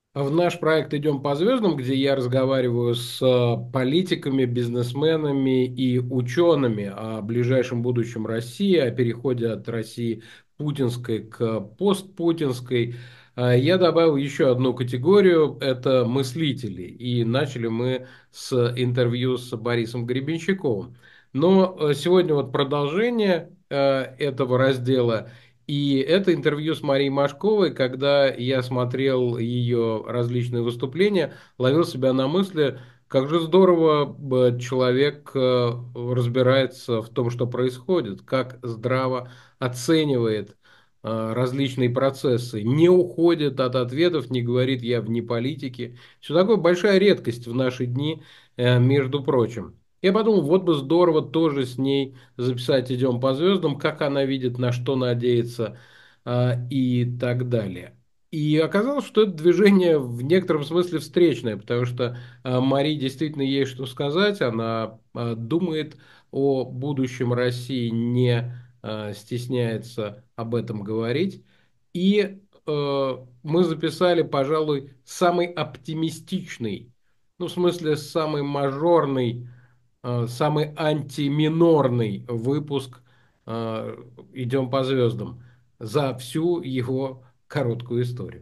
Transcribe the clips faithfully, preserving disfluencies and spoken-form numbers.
В наш проект «Идем по звездам», где я разговариваю с э, политиками, бизнесменами и учеными о ближайшем будущем России, о переходе от России путинской к постпутинской, э, я добавил еще одну категорию – это мыслители. И начали мы с интервью с Борисом Гребенщиковым. Но э, сегодня вот продолжение э, этого раздела – и это интервью с Марией Машковой, когда я смотрел ее различные выступления, ловил себя на мысли, как же здорово э, человек э, разбирается в том, что происходит, как здраво оценивает э, различные процессы, не уходит от ответов, не говорит «я вне политики». Все такое большая редкость в наши дни, э, между прочим. Я подумал, вот бы здорово тоже с ней записать «Идем по звездам», как она видит, на что надеется а, и так далее. И оказалось, что это движение в некотором смысле встречное, потому что а, Мари действительно есть что сказать, она а, думает о будущем России, не а, стесняется об этом говорить. И э, мы записали, пожалуй, самый оптимистичный, ну, в смысле, самый мажорный, э, самый антиминорный выпуск э, «Идем по звездам» за всю его короткую историю.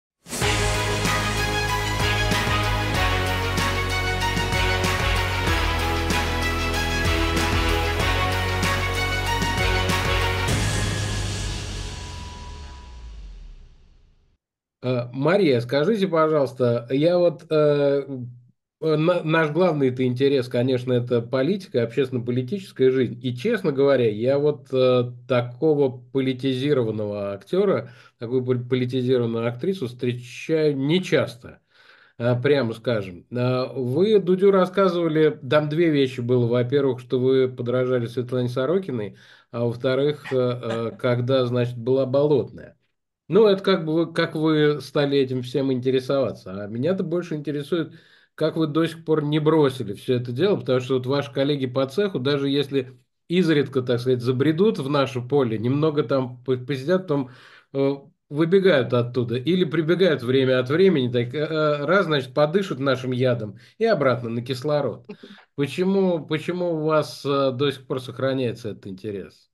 Э, Мария, скажите, пожалуйста, я вот э, э, на- наш главный-то интерес, конечно, это политика, общественно-политическая жизнь. И, честно говоря, я вот э, такого политизированного актера, такую пол- политизированную актрису встречаю нечасто. А, прямо скажем. А, Вы Дудю рассказывали, там две вещи было. Во-первых, что вы подражали Светлане Сорокиной, а во-вторых, э, э, когда, значит, была Болотная. Ну, это как бы вы, как вы стали этим всем интересоваться. А меня-то больше интересует, как вы до сих пор не бросили все это дело, потому что вот ваши коллеги по цеху, даже если изредка, так сказать, забредут в наше поле, немного там по- посидят, потом э, выбегают оттуда или прибегают время от времени, так, э, э, раз, значит, подышат нашим ядом и обратно на кислород. Почему, почему у вас э, до сих пор сохраняется этот интерес?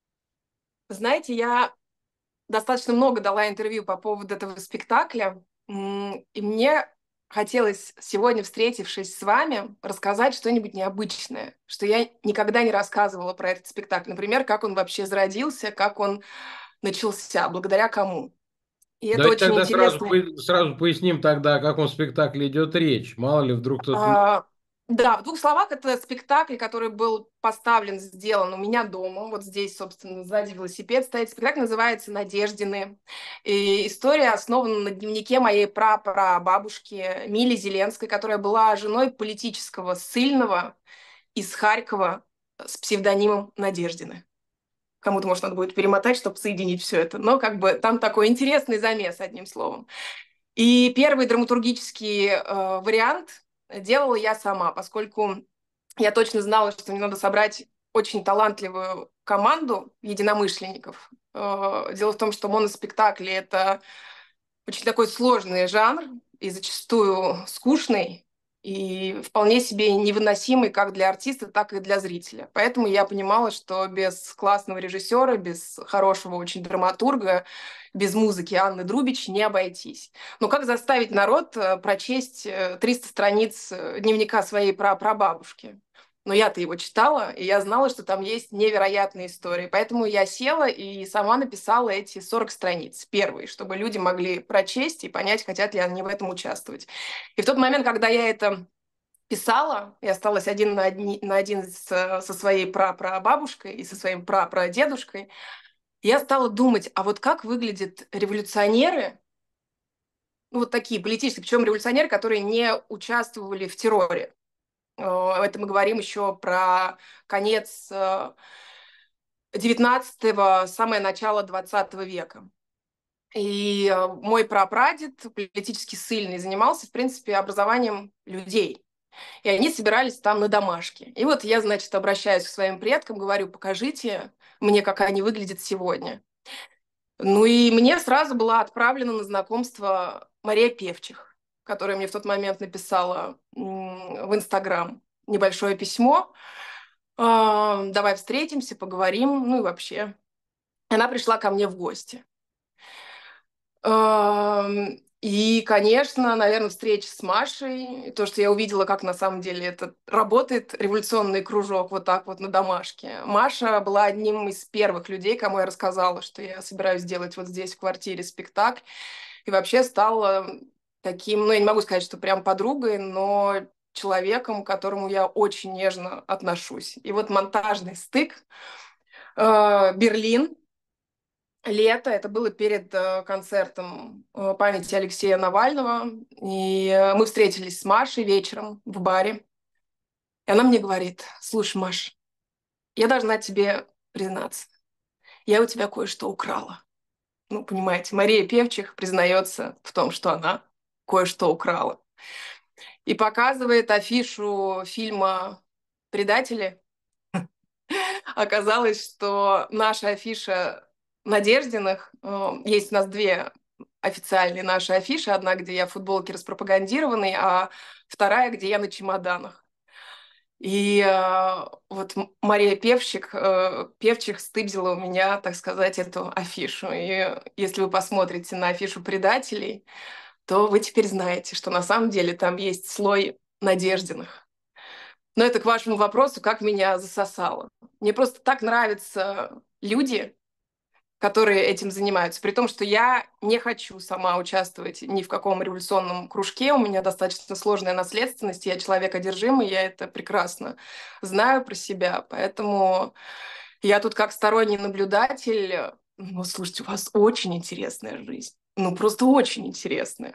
Знаете, я достаточно много дала интервью по поводу этого спектакля, м, и мне хотелось сегодня, встретившись с вами, рассказать что-нибудь необычное, что я никогда не рассказывала про этот спектакль. Например, как он вообще зародился, как он начался, благодаря кому. И это Давайте очень тогда сразу, интересно. по- сразу поясним тогда, о каком спектакле идет речь. Мало ли, вдруг кто-то... не- А, да, в двух словах, это спектакль, который был поставлен, сделан у меня дома. Вот здесь, собственно, сзади велосипед стоит. Спектакль называется «Надеждины». И история основана на дневнике моей прапрабабушки Мили Зеленской, которая была женой политического ссыльного из Харькова с псевдонимом Надеждины. Кому-то, может, надо будет перемотать, чтобы соединить все это. Но как бы там такой интересный замес, одним словом. И первый драматургический э, вариант делала я сама, поскольку я точно знала, что мне надо собрать очень талантливую команду единомышленников. Э, дело в том, что моноспектакли — это очень такой сложный жанр и зачастую скучный, и вполне себе невыносимый как для артиста, так и для зрителя. Поэтому я понимала, что без классного режиссера, без хорошего очень драматурга, без музыки Анны Друбич не обойтись. Но как заставить народ э, прочесть э, триста страниц э, дневника своей прапрабабушки? Но я-то его читала, и я знала, что там есть невероятные истории. Поэтому я села и сама написала эти сорок страниц, первые, чтобы люди могли прочесть и понять, хотят ли они в этом участвовать. И в тот момент, когда я это писала, и осталась один на, одни, на один с, со своей прапрабабушкой и со своим прапрадедушкой, я стала думать, а вот как выглядят революционеры, ну вот такие политические, причем революционеры, которые не участвовали в терроре. Э, Это мы говорим еще про конец э, девятнадцатого, самое начало двадцатого века. И э, мой прапрадед, политически ссыльный, занимался, в принципе, образованием людей. И они собирались там на домашке. И вот я, значит, обращаюсь к своим предкам, говорю, покажите мне, как они выглядят сегодня. Ну и мне сразу была отправлена на знакомство Мария Певчих, которая мне в тот момент написала в Инстаграм небольшое письмо. «А, давай встретимся, поговорим, ну и вообще». Она пришла ко мне в гости. Ам, И, конечно, наверное, встреча с Машей, то, что я увидела, как на самом деле это работает, революционный кружок вот так вот на домашке. Маша была одним из первых людей, кому я рассказала, что я собираюсь сделать вот здесь, в квартире, спектакль. И вообще стала таким, ну, я не могу сказать, что прям подругой, но человеком, к которому я очень нежно отношусь. И вот монтажный стык, э, Берлин, лето, это было перед э, концертом э, памяти Алексея Навального, и э, мы встретились с Машей вечером в баре, и она мне говорит: слушай, Маш, я должна тебе признаться, я у тебя кое-что украла. Ну, понимаете, Мария Певчих признается в том, что она кое-что украла. И показывает афишу фильма «Предатели». Оказалось, что наша афиша Надеждиных, э, есть у нас две официальные наши афиши. Одна, где я в футболке распропагандированной, а вторая, где я на чемоданах. И э, вот М- Мария Певчик, э, Певчих стыбзила у меня, так сказать, эту афишу. И если вы посмотрите на афишу «Предателей», то вы теперь знаете, что на самом деле там есть слой Надеждиных. Но это к вашему вопросу, как меня засосало. Мне просто так нравятся люди, которые этим занимаются. При том, что я не хочу сама участвовать ни в каком революционном кружке. У меня достаточно сложная наследственность. Я человек одержимый, я это прекрасно знаю про себя. Поэтому я тут как сторонний наблюдатель. Ну, слушайте, у вас очень интересная жизнь. Ну, просто очень интересная.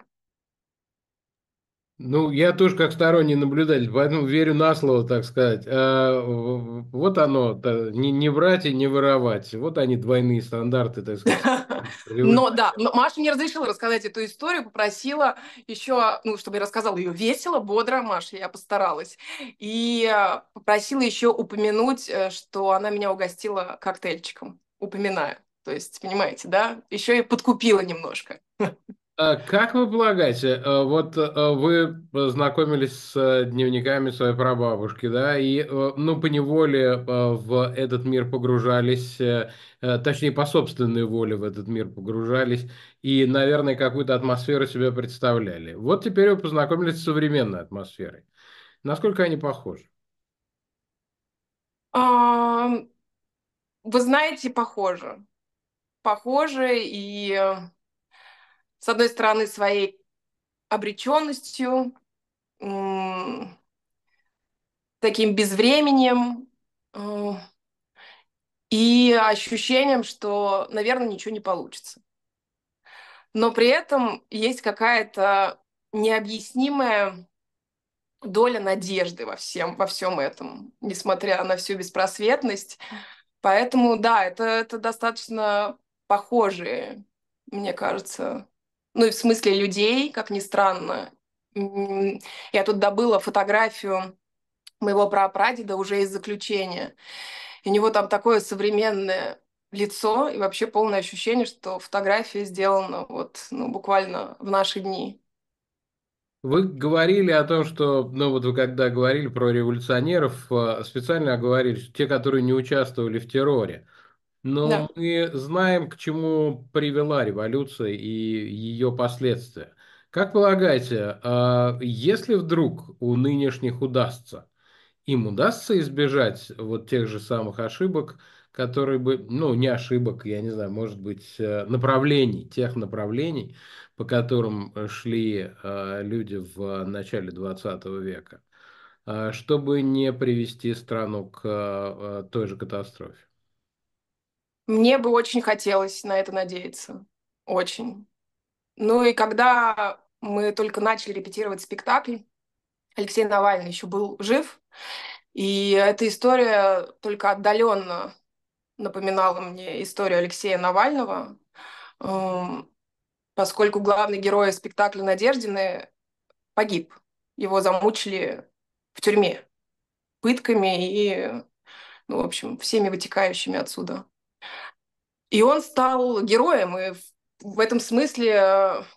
Ну, я тоже как сторонний наблюдатель, поэтому верю на слово, так сказать. А, в- вот оно, та- не, не врать и не воровать. Вот они, двойные стандарты, так сказать. Но Революционные. да, но Маша мне разрешила рассказать эту историю, попросила еще, ну, чтобы я рассказала ее весело, бодро, Маша, я постаралась. И э, попросила еще упомянуть, э, что она меня угостила коктейльчиком. Упоминаю. То есть, понимаете, да? Еще и подкупила немножко. А как вы полагаете, э, вот э, вы познакомились с э, дневниками своей прабабушки, да, и, э, ну, поневоле э, в этот мир погружались, э, э, точнее, по собственной воле в этот мир погружались, и, наверное, какую-то атмосферу себе представляли. Вот теперь вы познакомились с современной атмосферой. Насколько они похожи? А, Вы знаете, похоже. Похоже и, э, с одной стороны, своей обреченностью, м, таким безвременем, э, и ощущением, что, наверное, ничего не получится. Но при этом есть какая-то необъяснимая доля надежды во всем, во всем этом, несмотря на всю беспросветность. Поэтому, да, это, это достаточно похожие, мне кажется. Ну и в смысле людей, как ни странно. М, Я тут добыла фотографию моего прапрадеда уже из заключения. И у него там такое современное лицо и вообще полное ощущение, что фотография сделана вот, ну, буквально в наши дни. Вы говорили о том, что, ну вот вы когда говорили про революционеров, э, специально оговорили, что те, которые не участвовали в терроре. Но Да. мы знаем, к чему привела революция и ее последствия. Как полагаете, а если вдруг у нынешних удастся, им удастся избежать вот тех же самых ошибок, которые бы, ну, не ошибок, я не знаю, может быть, э, направлений, тех направлений, по которым э, шли э, люди в начале двадцатого века, э, чтобы не привести страну к э, той же катастрофе? Мне бы очень хотелось на это надеяться. Очень. Ну и когда мы только начали репетировать спектакль, Алексей Навальный еще был жив, и эта история только отдаленно напоминала мне историю Алексея Навального, эм, поскольку главный герой спектакля «Надеждины» погиб. Его замучили в тюрьме пытками и, ну, в общем, всеми вытекающими отсюда. И он стал героем, и в, в этом смысле, э, в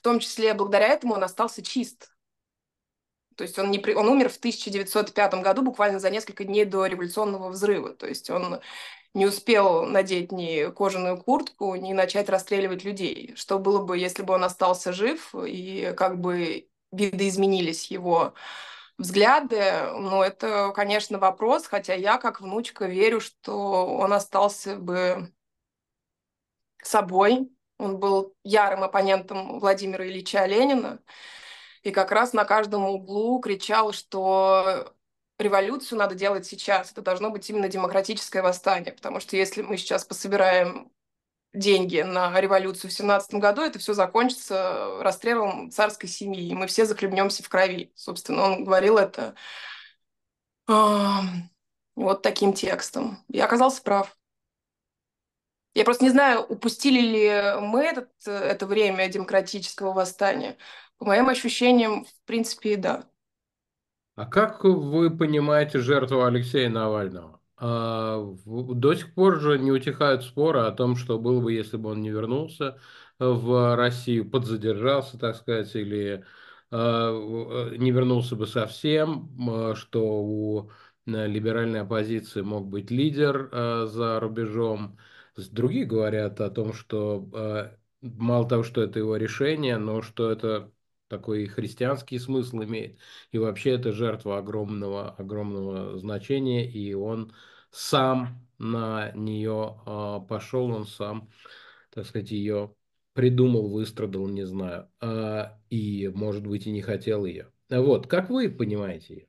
том числе благодаря этому он остался чист. То есть он, не при... он умер в тысяча девятьсот пятом году, буквально за несколько дней до революционного взрыва. То есть он не успел надеть ни кожаную куртку, ни начать расстреливать людей. Что было бы, если бы он остался жив, и как бы видоизменились его взгляды? Ну, это, конечно, вопрос, хотя я, как внучка, верю, что он остался бы собой. Он был ярым оппонентом Владимира Ильича Ленина, и как раз на каждом углу кричал, что революцию надо делать сейчас. Это должно быть именно демократическое восстание, потому что если мы сейчас пособираем деньги на революцию в семнадцатом году, это все закончится расстрелом царской семьи, и мы все захлебнемся в крови. Собственно, он говорил это а, вот таким текстом. И оказался прав. Я просто не знаю, упустили ли мы этот, это время демократического восстания. По моим ощущениям, в принципе, да. А как вы понимаете жертву Алексея Навального? А, в- до сих пор же не утихают споры о том, что было бы, если бы он не вернулся в Россию, подзадержался, так сказать, или а, в- не вернулся бы совсем, а, что у э, либеральной оппозиции мог быть лидер а, за рубежом. С- Другие говорят о том, что а, мало того, что это его решение, но что это такой христианский смысл имеет. И вообще это жертва огромного, огромного значения, и он сам на нее а, пошел, он сам, так сказать, ее придумал, выстрадал, не знаю, а, и, может быть, и не хотел ее. Вот, как вы понимаете ее?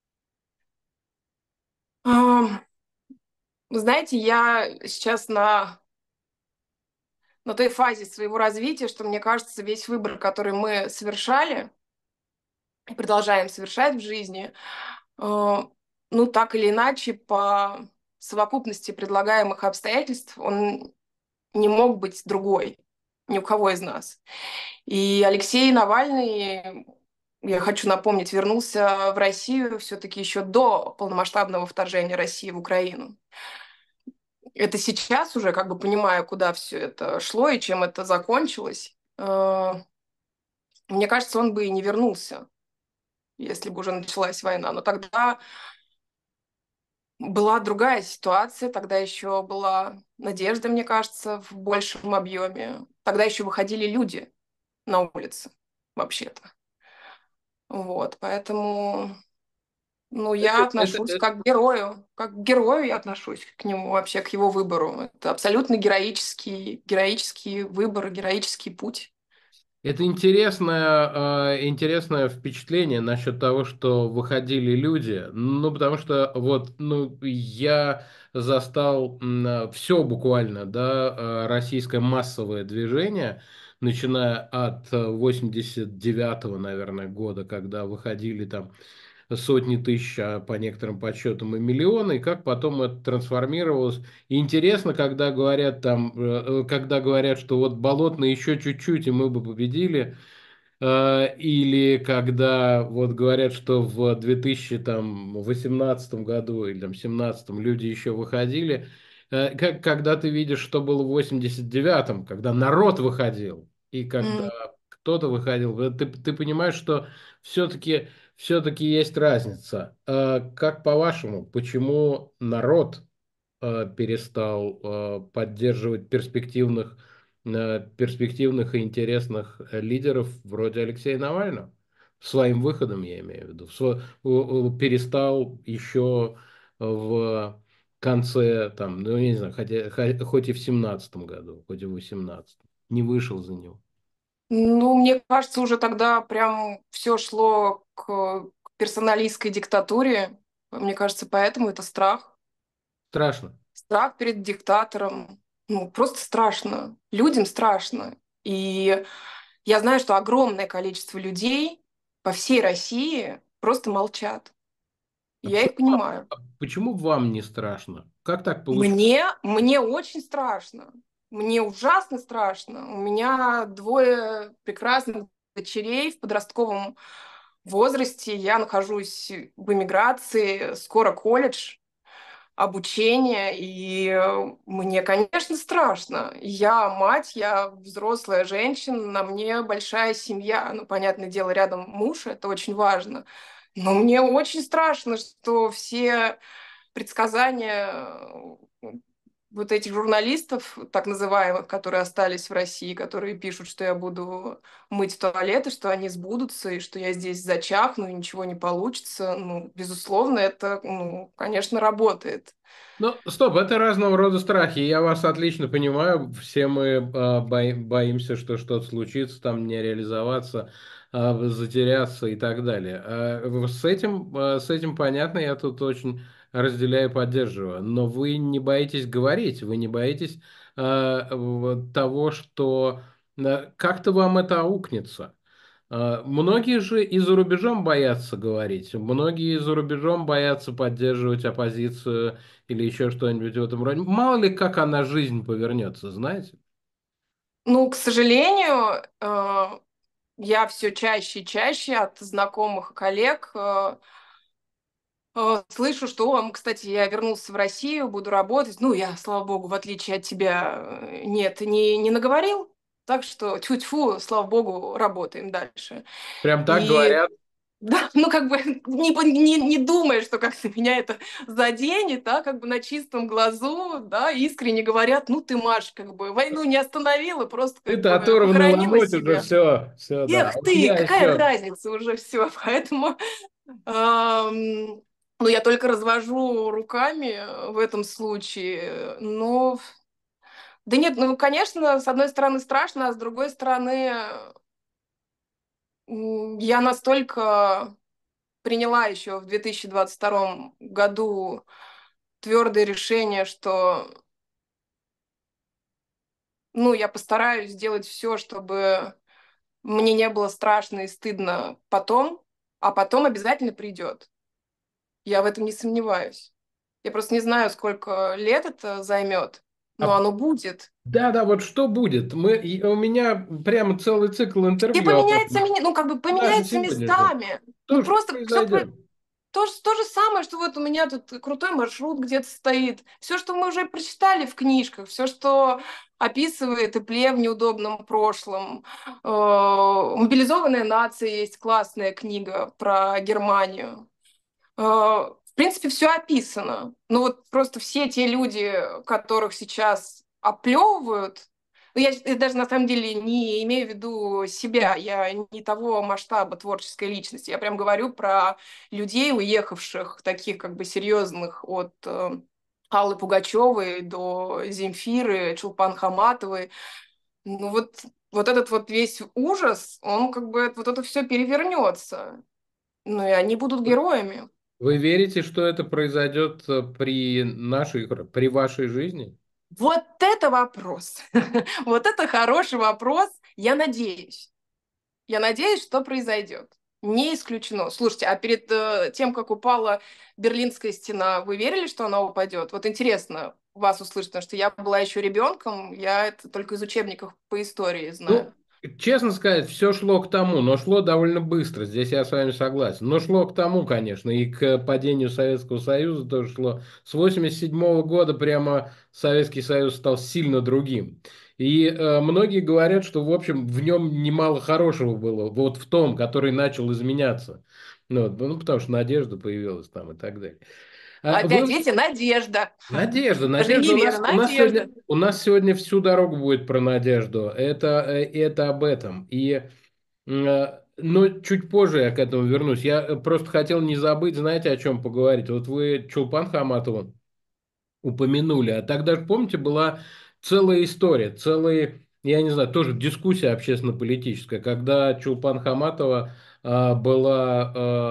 Ам, Вы знаете, я сейчас на, на той фазе своего развития, что мне кажется, весь выбор, который мы совершали и продолжаем совершать в жизни, э, ну, так или иначе, по совокупности предлагаемых обстоятельств, он не мог быть другой ни у кого из нас. И Алексей Навальный, я хочу напомнить, вернулся в Россию все-таки еще до полномасштабного вторжения России в Украину. Это сейчас уже, как бы понимая, куда все это шло и чем это закончилось, э, мне кажется, он бы и не вернулся, если бы уже началась война. Но тогда была другая ситуация, тогда еще была надежда, мне кажется, в большем объеме. Тогда еще выходили люди на улицы, вообще-то. Вот, поэтому, ну, Это, я это, отношусь это, как к герою, как к герою я отношусь к нему, вообще, к его выбору. Это абсолютно героический, героический выбор, героический путь. Это интересное, э, интересное впечатление насчет того, что выходили люди. Ну, потому что вот, ну, я застал все буквально, да, э, российское массовое движение, начиная от э, восемьдесят девятого, наверное, года, когда выходили там сотни тысяч, а по некоторым подсчетам и миллионы, и как потом это трансформировалось. И интересно, когда говорят там, э, э, когда говорят, что вот Болотный еще чуть-чуть, и мы бы победили, э, или когда вот говорят, что в две тысячи восемнадцатом году или там семнадцатом люди еще выходили, э, как когда ты видишь, что было в восемьдесят девятом, когда народ выходил, и когда М. кто-то выходил, э, ты, ты понимаешь, что все-таки все-таки есть разница. Э, Как по-вашему, почему народ э, перестал э, поддерживать перспективных, э, перспективных и интересных э, лидеров вроде Алексея Навального? Своим выходом, я имею в виду. Сво- у- у- перестал еще в конце, там, ну, я не знаю, хотя, хо- хоть и в семнадцатом году, хоть и в восемнадцатом. Не вышел за него. Ну, мне кажется, уже тогда прям все шло к, к персоналистской диктатуре. Мне кажется, поэтому это страх. Страшно. Страх перед диктатором. Ну, просто страшно. Людям страшно. И я знаю, что огромное количество людей по всей России просто молчат. А Я их почему, вам- понимаю. а почему вам не страшно? Как так получилось? Мне, мне очень страшно. Мне ужасно страшно. У меня двое прекрасных дочерей в подростковом возрасте. Я нахожусь в эмиграции, скоро колледж. обучение, и э, мне, конечно, страшно. Я мать, я взрослая женщина, на мне большая семья. Ну, понятное дело, рядом муж, это очень важно. Но мне очень страшно, что все предсказания э, вот этих журналистов, так называемых, которые остались в России, которые пишут, что я буду мыть туалеты, что они сбудутся, и что я здесь зачахну, и ничего не получится. Ну, безусловно, это, ну, конечно, работает. Ну, стоп, это разного рода страхи. Я вас отлично понимаю. Все мы а, бои- боимся, что что-то случится, там не реализоваться, а, затеряться и так далее. А, в- с этим, а, с этим понятно, я тут очень разделяю и поддерживаю. Но вы не боитесь говорить, вы не боитесь а, вот того, что а, как-то вам это аукнется. А, Многие же и за рубежом боятся говорить, многие за рубежом боятся поддерживать оппозицию или еще что-нибудь в этом роде. Мало ли, как она жизнь повернется, знаете? Ну, к сожалению, э, я все чаще и чаще от знакомых и коллег э, э, слышу, что, «О, кстати, я вернулся в Россию, буду работать». Ну, я, слава богу, в отличие от тебя, э, нет, не, не наговорил. Так что тьфу-тьфу, слава богу, работаем дальше. Прям так И говорят. да, ну как бы не, не, не думая, что как-то меня это заденет, да, как бы на чистом глазу, да, искренне говорят, ну ты, Маш, как бы войну не остановила, просто как Ты-то бы оторванный похоронила ломоть уже себя. все, все, да. Эх А у ты, меня какая еще. разница уже все, поэтому ам, ну, я только развожу руками в этом случае, но да нет, ну, конечно, с одной стороны страшно, а с другой стороны м, я настолько приняла еще в две тысячи двадцать втором году твердое решение, что, ну, я постараюсь сделать все, чтобы мне не было страшно и стыдно потом, а потом обязательно придет. Я в этом не сомневаюсь. Я просто не знаю, сколько лет это займет, но А, оно будет. да, да, вот что будет? Мы, и у меня прямо целый цикл И интервью об поменяется, этом. ми- ну, как бы Даже поменяется сегодняшнем. местами. Ну, Что же просто все произойдет? То, ж- то же самое, что вот у меня тут крутой маршрут где-то стоит. Все, что мы уже прочитали в книжках, все, что описывает Ипле в неудобном прошлом. Э, «Мобилизованная нация» есть классная книга про Германию. Э, В принципе, все описано. Ну вот просто все те люди, которых сейчас оплевывают, ну, я, я даже на самом деле не имею в виду себя, я не того масштаба творческой личности. Я прям говорю про людей, уехавших, таких как бы серьезных, от э, Аллы Пугачевой до Земфиры, Чулпан Хаматовой. Ну вот, вот этот вот весь ужас, он как бы вот это все перевернется. Ну и они будут героями. Вы верите, что это произойдет э, при нашей, при вашей жизни? Вот это вопрос. Вот это хороший вопрос. Я надеюсь. Я надеюсь, что произойдет. Не исключено. Слушайте, а перед э, тем, как упала Берлинская стена, вы верили, что она упадет? Вот интересно вас услышать, потому что я была еще ребенком, я это только из учебников по истории знаю. Ну, честно сказать, все шло к тому, но шло довольно быстро. Здесь я с вами согласен. Но шло к тому, конечно, и к падению Советского Союза тоже шло. С восемьдесят седьмого года прямо Советский Союз стал сильно другим. И э, многие говорят, что, в общем, в нем немало хорошего было, вот в том, который начал изменяться. Ну, вот, ну, потому что надежда появилась там и так далее. А Опять, вы видите, надежда. Надежда, Даже Надежда, не у вера, нас, у нас надежда. сегодня, у нас сегодня всю дорогу будет про Надежду. Это, э, это об этом. И, э, но чуть позже я к этому вернусь. Я э, просто хотел не забыть, знаете, о чем поговорить. Вот вы Чулпан Хаматову упомянули. А тогда же, помните, была целая история, целая, я не знаю, тоже дискуссия общественно-политическая, когда Чулпан Хаматова а, была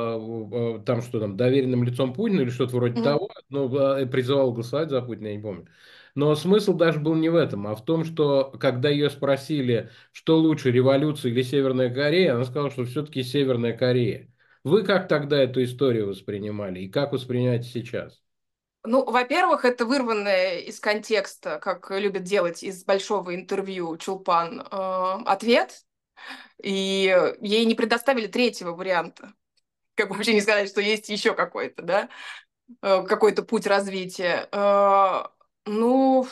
а, а, там что там, доверенным лицом Путина или что-то вроде Мгм. того, ну, а, призывала голосовать за Путина, я не помню. Но смысл даже был не в этом, а в том, что когда ее спросили, что лучше, революция или Северная Корея, она сказала, что все-таки Северная Корея. Вы как тогда эту историю воспринимали и как воспринимаете сейчас? Ну, во-первых, это вырванное из контекста, как любят делать из большого интервью Чулпан, э, ответ, и ей не предоставили третьего варианта. Как бы вообще не сказать, что есть еще какой-то, да. э, какой-то путь развития. Э, ну,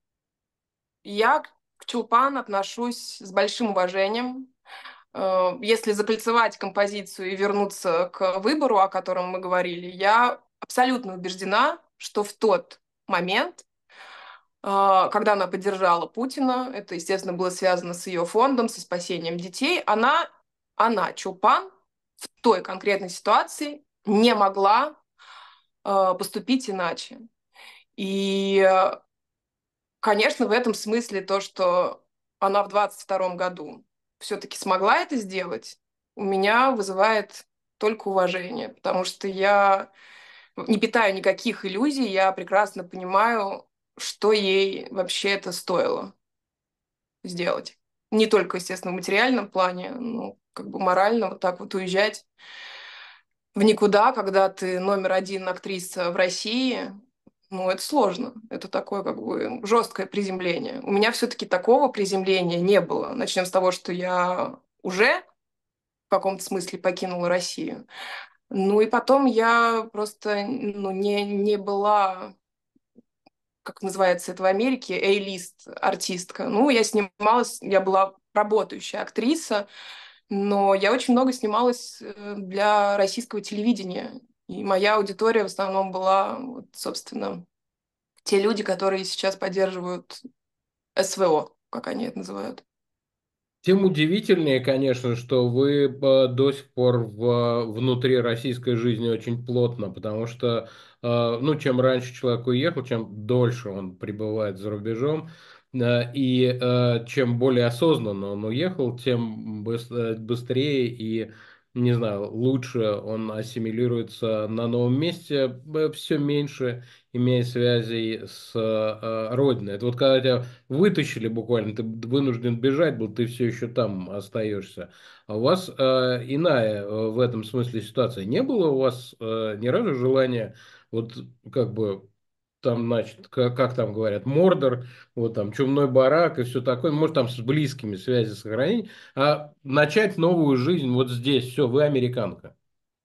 я к к Чулпан отношусь с большим уважением. Э, если закольцевать композицию и вернуться к выбору, о котором мы говорили, я абсолютно убеждена, что в тот момент, э, когда она поддержала Путина, это, естественно, было связано с ее фондом, со спасением детей, она, она, Чулпан, в той конкретной ситуации не могла э, поступить иначе. И, э, конечно, в этом смысле то, что она в двадцать втором году все-таки смогла это сделать, у меня вызывает только уважение, потому что я не питаю никаких иллюзий, я прекрасно понимаю, что ей вообще это стоило сделать. Не только, естественно, в материальном плане, ну, как бы морально вот так вот уезжать в никуда, когда ты номер один актриса в России, ну, это сложно. Это такое как бы жесткое приземление. У меня все-таки такого приземления не было. Начнем с того, что я уже в каком-то смысле покинула Россию. Ну и потом я просто ну, не, не была, как называется это в Америке, A-лист артистка. Ну, я снималась, я была работающая актриса, но я очень много снималась э, для российского телевидения. И моя аудитория в основном была, вот, собственно, те люди, которые сейчас поддерживают эс вэ о, как они это называют. Тем удивительнее, конечно, что вы э, до сих пор в, внутри российской жизни очень плотно, потому что, э, ну, чем раньше человек уехал, чем дольше он пребывает за рубежом, э, и э, чем более осознанно он уехал, тем быс- э, быстрее и, не знаю, лучше он ассимилируется на новом месте, все меньше имея связей с э, родиной. Это вот когда тебя вытащили буквально, ты вынужден бежать был, ты все еще там остаешься. А у вас э, иная э, в этом смысле ситуация. Не было у вас э, ни разу желания, вот как бы там, значит, как, как там говорят, Мордор, вот там чумной барак и все такое, может там с близкими связи сохранить, а начать новую жизнь вот здесь, все, вы американка.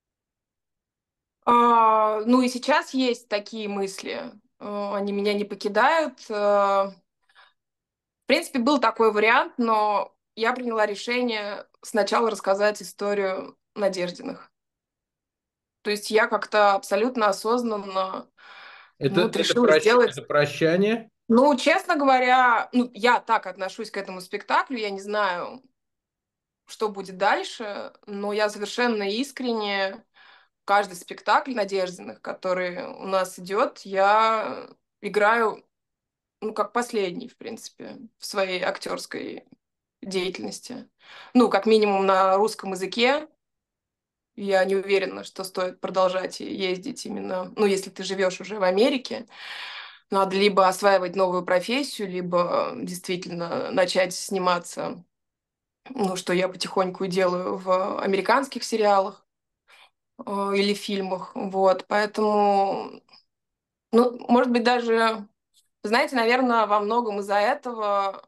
А, ну и сейчас есть такие мысли. Э, Они меня не покидают. Э, В принципе, был такой вариант, но я приняла решение сначала рассказать историю Надеждиных. То есть я как-то абсолютно осознанно Это, ну, вот это, решила прощ- сделать. это прощание. Ну, честно говоря, ну, я так отношусь к этому спектаклю, я не знаю, что будет дальше, но я совершенно искренне каждый спектакль Надеждиных, который у нас идет, я играю, ну, как последний, в принципе, в своей актерской деятельности. Ну, как минимум на русском языке. Я не уверена, что стоит продолжать ездить именно, ну, если ты живешь уже в Америке. Надо либо осваивать новую профессию, либо действительно начать сниматься, ну, что я потихоньку и делаю в американских сериалах э, или фильмах. Вот, поэтому, ну, может быть, даже, знаете, наверное, во многом из-за этого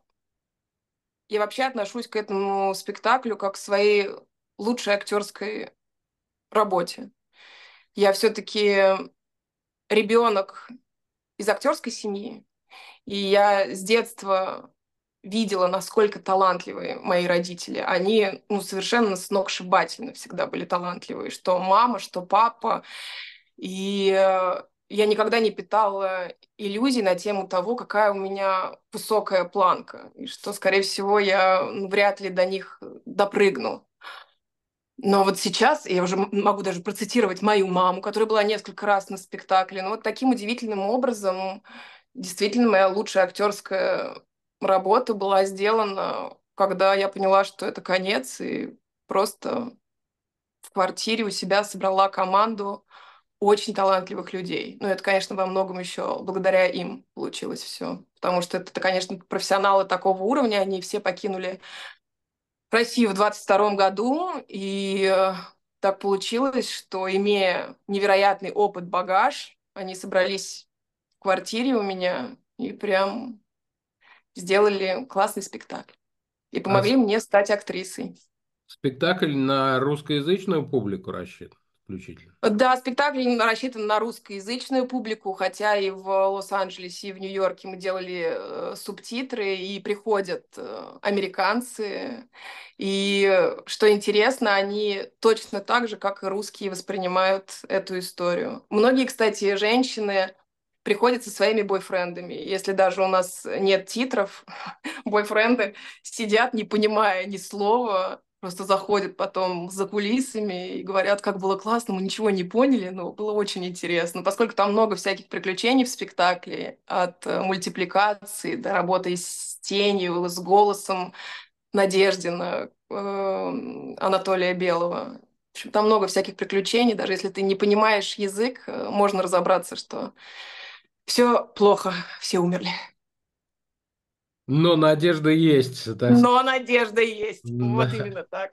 я вообще отношусь к этому спектаклю как к своей лучшей актерской работе. Я все-таки ребенок из актерской семьи, и я с детства видела, насколько талантливые мои родители. Они, ну, совершенно сногсшибательно всегда были талантливые. Что мама, что папа. И э, я никогда не питала иллюзий на тему того, какая у меня высокая планка. И что, скорее всего, я ну, вряд ли до них допрыгну. Но вот сейчас я уже м- могу даже процитировать мою маму, которая была несколько раз на спектакле. Но вот таким удивительным образом действительно моя лучшая актерская работа была сделана, когда я поняла, что это конец, и просто в квартире у себя собрала команду очень талантливых людей. Но это, конечно, во многом еще благодаря им получилось все. Потому что это, конечно, профессионалы такого уровня, они все покинули Россию в двадцать втором году, и э, так получилось, что, имея невероятный опыт, багаж, они собрались в квартире у меня и прям сделали классный спектакль. И А помогли мне стать актрисой. спектакль на русскоязычную публику рассчитан? исключительно. Да, спектакль рассчитан на русскоязычную публику, хотя и в Лос-Анджелесе, и в Нью-Йорке мы делали э, субтитры, и приходят э, американцы. И э, что интересно, они точно так же, как и русские, воспринимают эту историю. Многие, кстати, женщины приходят со своими бойфрендами. Если даже у нас нет титров, бойфренды сидят, не понимая ни слова, просто заходят потом за кулисами и говорят, как было классно, мы ничего не поняли, но было очень интересно. Поскольку там много всяких приключений в спектакле, от э, мультипликации до работы с тенью, с голосом Надеждина, э, Анатолия Белого. В общем, там много всяких приключений, даже если ты не понимаешь язык, э, можно разобраться, что все плохо, все умерли. Но надежда есть, так сказать. Но надежда есть. Вот Да. именно так.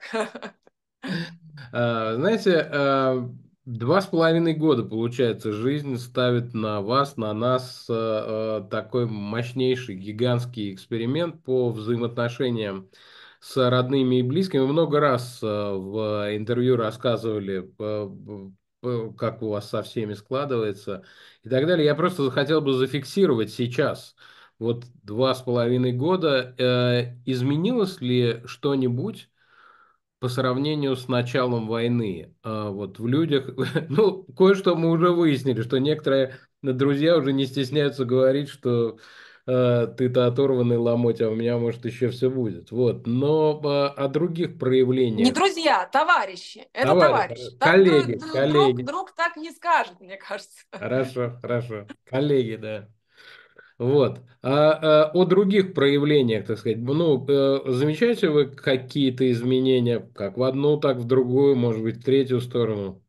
А, знаете, а, два с половиной года, получается, жизнь ставит на вас, на нас а, а, такой мощнейший, гигантский эксперимент по взаимоотношениям с родными и близкими. Вы много раз а, в интервью рассказывали, а, а, как у вас со всеми складывается и так далее. Я просто хотел бы зафиксировать сейчас. Вот два с половиной года. э, Изменилось ли что-нибудь по сравнению с началом войны? А вот в людях, ну, кое-что мы уже выяснили, что некоторые друзья уже не стесняются говорить, что э, ты-то оторванный ломоть, а у меня, может, еще все будет. Вот. Но а, о других Не проявлениях. друзья, товарищи. Это Товарищи, товарищ. Так коллеги, друг, друг, коллеги. друг так не скажет, мне кажется. Хорошо, хорошо. Коллеги, да. Вот. А, а о других проявлениях, так сказать, ну, э, замечаете вы какие-то изменения, как в одну, так в другую, может быть, в третью сторону?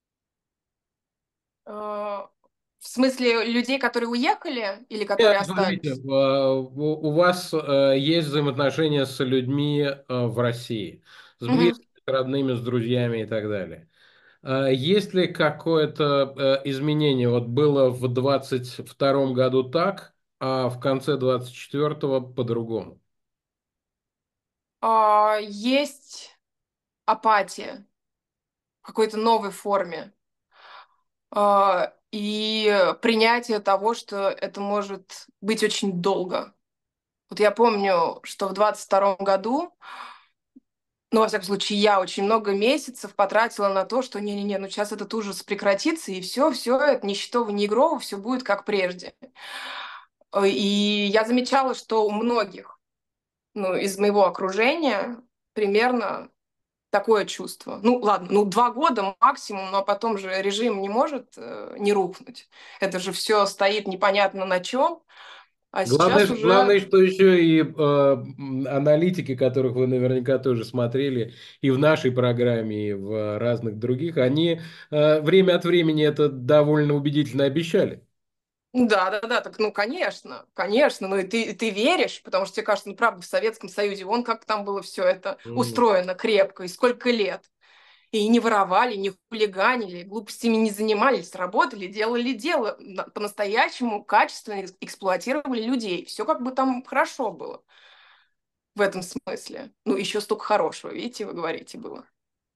Э, В смысле людей, которые уехали или Нет, которые смотрите, остались? э, у у вас э, есть взаимоотношения с людьми э, в России, с Мгм. близкими, с родными, с друзьями и так далее. А есть ли какое-то э, изменение? Вот было в двадцать втором году так, а в конце двадцать четвертого по-другому. А, Есть апатия в какой-то новой форме. А, И принятие того, что это может быть очень долго. Вот я помню, что в двадцать втором году, ну, во всяком случае, я очень много месяцев потратила на то, что не-не-не, ну сейчас этот ужас прекратится, и все, все, это ни Щитова, ни Игрова, все будет как прежде. Э, И я замечала, что у многих, ну, из моего окружения примерно такое чувство. Ну, ладно, ну, два года максимум, но потом же режим не может э, не рухнуть. Это же все стоит непонятно на чем, а Главное, сейчас ш- уже. главное, что еще и э, м, аналитики, которых вы наверняка тоже смотрели и в нашей программе, и в разных других, они э, время от времени это довольно убедительно обещали. Да, да, да, так, ну, конечно, конечно, ну, и ты, ты веришь, потому что тебе кажется, ну, правда, в Советском Союзе, вон как там было все это М. устроено крепко, и сколько лет. И не воровали, не хулиганили, глупостями не занимались, работали, делали дело, на- по-настоящему качественно экс- эксплуатировали людей. Все как бы там хорошо было в этом смысле. Ну, еще столько хорошего, видите, вы говорите, было.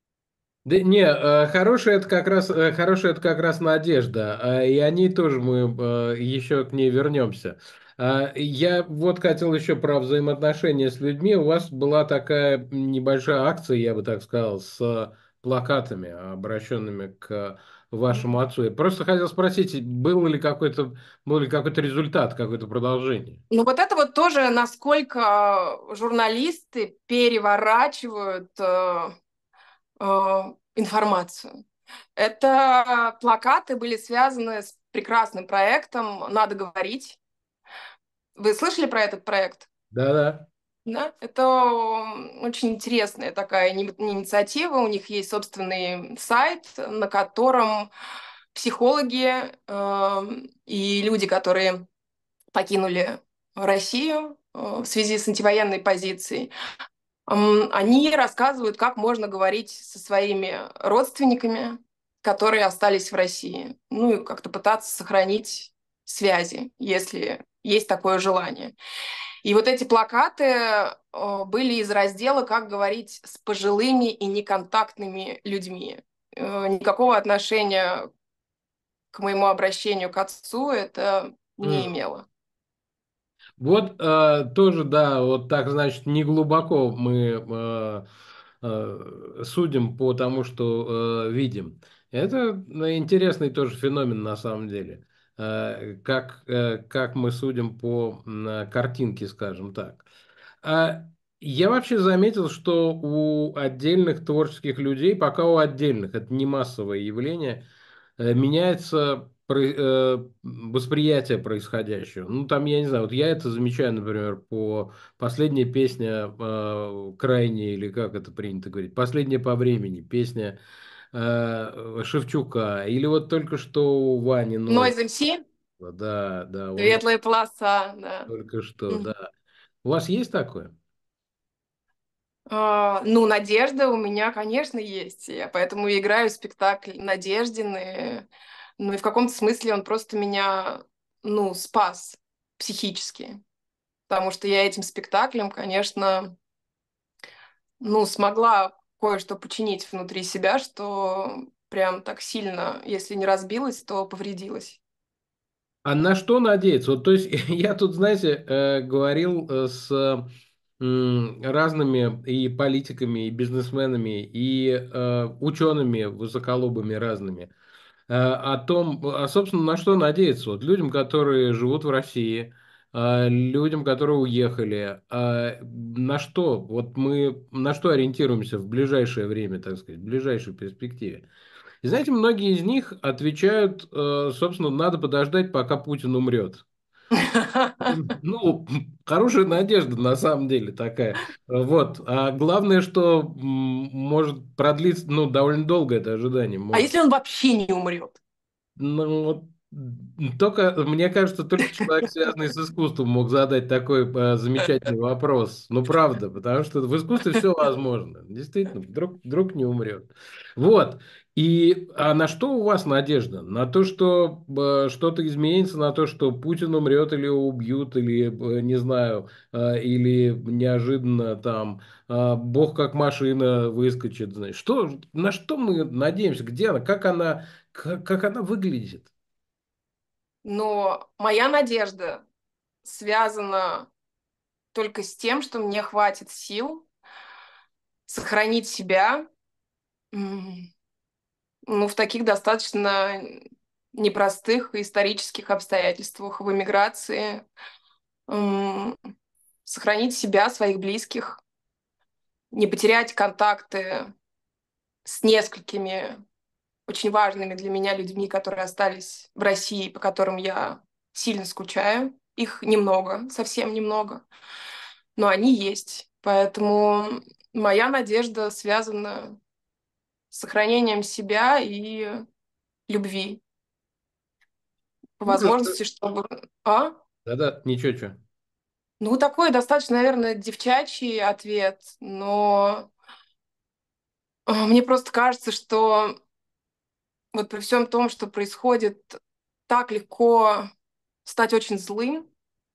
Да не, э, хорошая это как раз, э, хорошая это как раз надежда, а, и о ней тоже мы э, еще к ней вернемся. А, Я вот хотел еще про взаимоотношения с людьми. У вас была такая небольшая акция, я бы так сказал, с плакатами, обращенными к вашему отцу. Я просто хотел спросить, был ли какой-то, был ли какой-то результат, какое-то продолжение? Ну, вот это вот тоже, насколько журналисты переворачивают э, э, информацию. Это плакаты были связаны с прекрасным проектом «Надо говорить». Вы слышали про этот проект? Да-да. Да, это м, очень интересная такаяини- инициатива. У них есть собственный сайт, на котором психологи эм, и люди, которые покинули Россию э, в связи с антивоенной позицией, м, они рассказывают, как можно говорить со своими родственниками, которые остались в России. Ну и как-то пытаться сохранить связи, если есть такое желание. И вот эти плакаты э, были из раздела «Как говорить с пожилыми и неконтактными людьми». э, никакого отношения к моему обращению к отцу это не М. имело. Вот э, тоже, да, вот так, значит, не глубоко мы э, э, судим по тому, что э, видим. Это ну, интересный тоже феномен на самом деле. Э, как, э, как мы судим по м, картинке, скажем так. А я вообще заметил, что у отдельных творческих людей, пока у отдельных, это не массовое явление, э, меняется про- э, восприятие происходящего. Ну, там, я не знаю, вот я это замечаю, например, по последней песне э, «Крайне», или как это принято говорить, «Последняя по времени», песня э, Шевчука, или вот только что у Вани Нойз. Noise эм си, Да, да, он светлая полоса, да. только что, Мгм. да. У вас есть такое? А, ну, надежда у меня, конечно, есть. Я поэтому и играю в спектакль Надеждины. Ну и в каком-то смысле он просто меня, ну, спас психически. Потому что я этим спектаклем, конечно, ну, смогла кое-что починить внутри себя, что прям так сильно, если не разбилась, то повредилась. А на что надеяться? Вот, то есть я тут, знаете, э, говорил э, с м, разными и политиками, и бизнесменами, и э, учеными высоколобыми разными э, о том, а, собственно, на что надеяться. Вот людям, которые живут в России, э, людям, которые уехали, э, на что? Вот мы на что ориентируемся в ближайшее время, так сказать, в ближайшей перспективе? И знаете, многие из них отвечают, э, собственно, надо подождать, пока Путин умрет. Ну, хорошая надежда на самом деле такая. Вот. А главное, что м, может продлиться, ну, довольно долго это ожидание А может. если он вообще не умрет? Ну, вот, м, только, мне кажется, только человек, связанный с искусством, мог задать такой э, замечательный вопрос. Ну, правда, потому что в искусстве все возможно. Действительно, вдруг, вдруг не умрет. Вот. И, а на что у вас надежда? На то, что э, что-то изменится, на то, что Путин умрет или его убьют, или, э, не знаю, э, или неожиданно там э, Бог как машина выскочит. Знаешь. Что, на что мы надеемся? Где она? Как она как, как она выглядит? Но моя надежда связана только с тем, что мне хватит сил сохранить себя, м, ну, в таких достаточно непростых исторических обстоятельствах в эмиграции, м, сохранить себя, своих близких, не потерять контакты с несколькими очень важными для меня людьми, которые остались в России, по которым я сильно скучаю. Их немного, совсем немного, но они есть. Поэтому моя надежда связана с сохранением себя и любви, по Ну, возможности, чтобы... А? да-да, ничего, что. Ну, такой достаточно, наверное, девчачий ответ, но а, мне просто кажется, что вот при всем том, что происходит, так легко стать очень злым,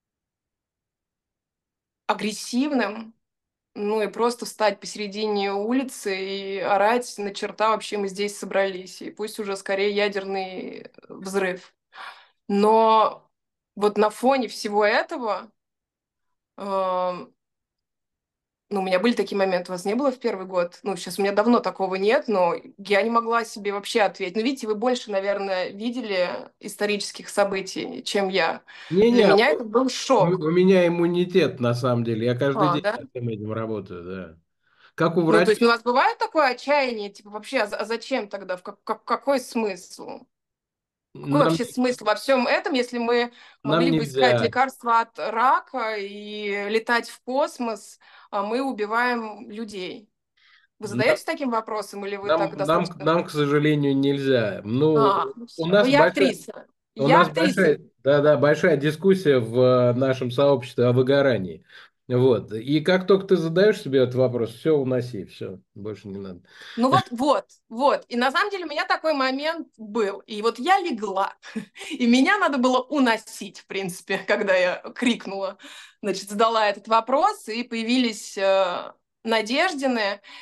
агрессивным, ну и просто встать посередине улицы и орать на черта вообще мы здесь собрались, и пусть уже скорее ядерный взрыв. Но вот на фоне всего этого, э, ну, у меня были такие моменты, у вас не было в первый год? Ну, сейчас у меня давно такого нет, но я не могла себе вообще ответить. Ну, видите, вы больше, наверное, видели исторических событий, чем я. Для Не-не, меня у, это был у шок. меня иммунитет, на самом деле. Я каждый А, день да? со всем этим работаю, да. Как у Ну, то врача. есть у вас бывает такое отчаяние, типа, вообще, а за- а зачем тогда? В как, как- какой смысл? Какой Нам, вообще смысл во всем этом, если мы нам могли бы искать нельзя. лекарства от рака и летать в космос, а мы убиваем людей? Вы Нам, задаетесь таким вопросом, или вы нам, так нам, достаточно... нам, к сожалению, нельзя. Ну, А, ну у все. Ну, нас я большая, актриса. у Я нас актриса. большая, да-да, большая дискуссия в э, нашем сообществе о выгорании. Вот. И как только ты задаешь себе этот вопрос, все, уноси, все, больше не надо. Ну вот, вот, вот. И на самом деле у меня такой момент был. И вот я легла, и меня надо было уносить, в принципе, когда я крикнула, значит, задала этот вопрос, и появились э, Надеждины.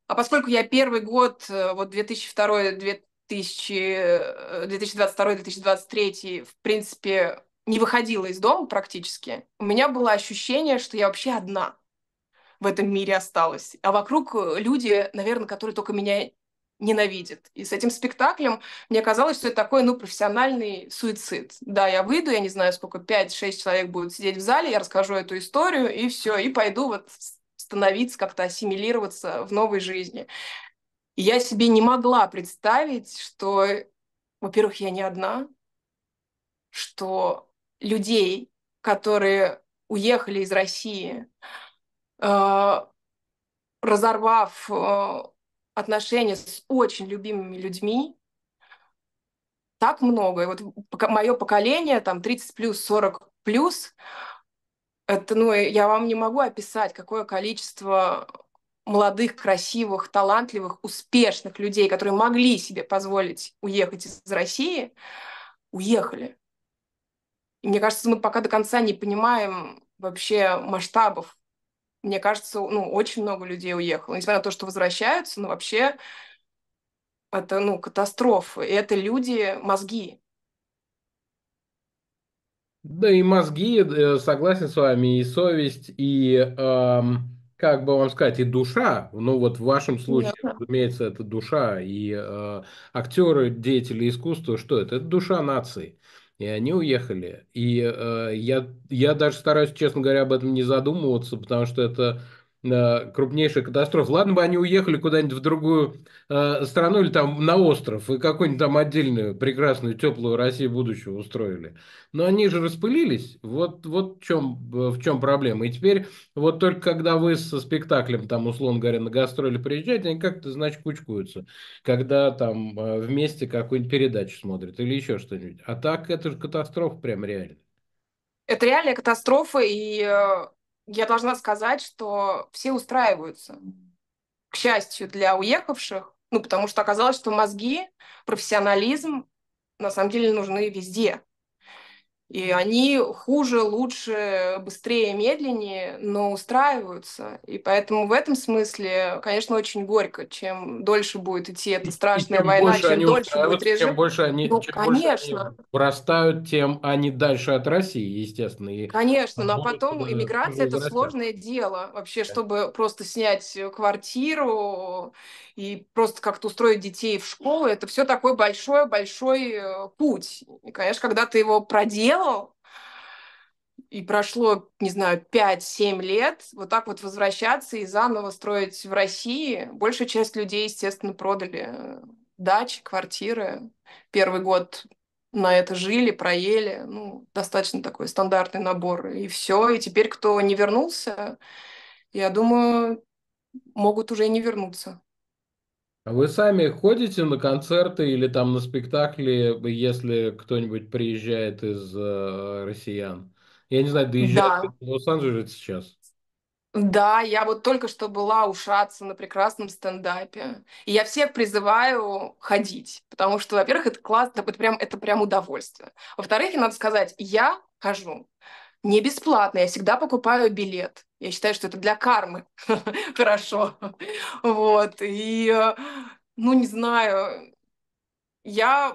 А поскольку я первый год, э, вот две тысячи второй, две тысячи, э, две тысячи двадцать второй, две тысячи двадцать третий, в принципе, не выходила из дома практически, у меня было ощущение, что я вообще одна в этом мире осталась. А вокруг э, люди, наверное, которые только меня ненавидят. И с этим спектаклем мне казалось, что это такой, ну, профессиональный суицид. Да, я выйду, я не знаю, сколько, пять-шесть человек будут сидеть в зале, я расскажу эту историю, и все, и пойду вот становиться, как-то ассимилироваться в новой жизни. И я себе не могла представить, что, во-первых, я не одна, что людей, которые уехали из России, э, разорвав э, отношения с очень любимыми людьми, так много. И вот мое поколение, там тридцать плюс, сорок плюс, это, ну, я вам не могу описать, какое количество молодых, красивых, талантливых, успешных людей, которые могли себе позволить уехать из России, уехали. И мне кажется, мы пока до конца не понимаем вообще масштабов. Мне кажется, ну, очень много людей уехало. Несмотря на то, что возвращаются, но вообще это, ну, катастрофа. И это люди, мозги. Да и мозги, э, согласен с вами, и совесть, и, эм, как бы вам сказать, и душа. Ну вот в вашем случае, Да. разумеется, это душа. И э, актеры, деятели искусства, что это? Это душа нации. И они уехали. И э, я, я даже стараюсь, честно говоря, об этом не задумываться, потому что это э, крупнейшая катастрофа. Ладно бы они уехали куда-нибудь в другую э, страну или там на остров, и какую-нибудь там отдельную прекрасную, теплую Россию будущего устроили. Но они же распылились. Вот, вот в чем, в чем проблема. И теперь вот только когда вы со спектаклем, там, условно говоря, на гастроли приезжаете, они как-то, значит, кучкуются. Когда там э, вместе какую-нибудь передачу смотрят или еще что-нибудь. А так это же катастрофа прям реально. Это реальная катастрофа, и э, я должна сказать, что все устраиваются. К счастью для уехавших, ну, потому что оказалось, что мозги, профессионализм на самом деле нужны везде. И они хуже, лучше, быстрее, медленнее, но устраиваются. И поэтому в этом смысле, конечно, очень горько. Чем дольше будет идти эта И, и страшная чем война, больше чем они дольше будет устраиваются, режим, тем больше они, ну, чем больше они конечно, вырастают, тем они дальше от России, естественно, и конечно, но а будут потом э, тоже иммиграция — это возвращаться. сложное дело. Вообще, чтобы просто снять э, квартиру и просто как-то устроить детей в школу, это все такой большой-большой э, путь. И, конечно, когда ты его проделал, и прошло, не знаю, пять-семь лет, вот так вот возвращаться и заново строить в России, большая часть людей, естественно, продали э, дачи, квартиры. Первый год на это жили, проели, ну, достаточно такой стандартный набор, и все. И теперь, кто не вернулся, я думаю, могут уже и не вернуться. А вы сами ходите на концерты или там на спектакли, если кто-нибудь приезжает из э, россиян? Я не знаю, доезжает ли Да, в Лос-Анджелес сейчас? да, я вот только что была у Шатса на прекрасном стендапе. И я всех призываю ходить, потому что, во-первых, это классно, это прям, это прям удовольствие. Во-вторых, и надо сказать, я хожу не бесплатно, я всегда покупаю билет. Я считаю, что это для кармы хорошо. Вот, и, э, ну, не знаю, я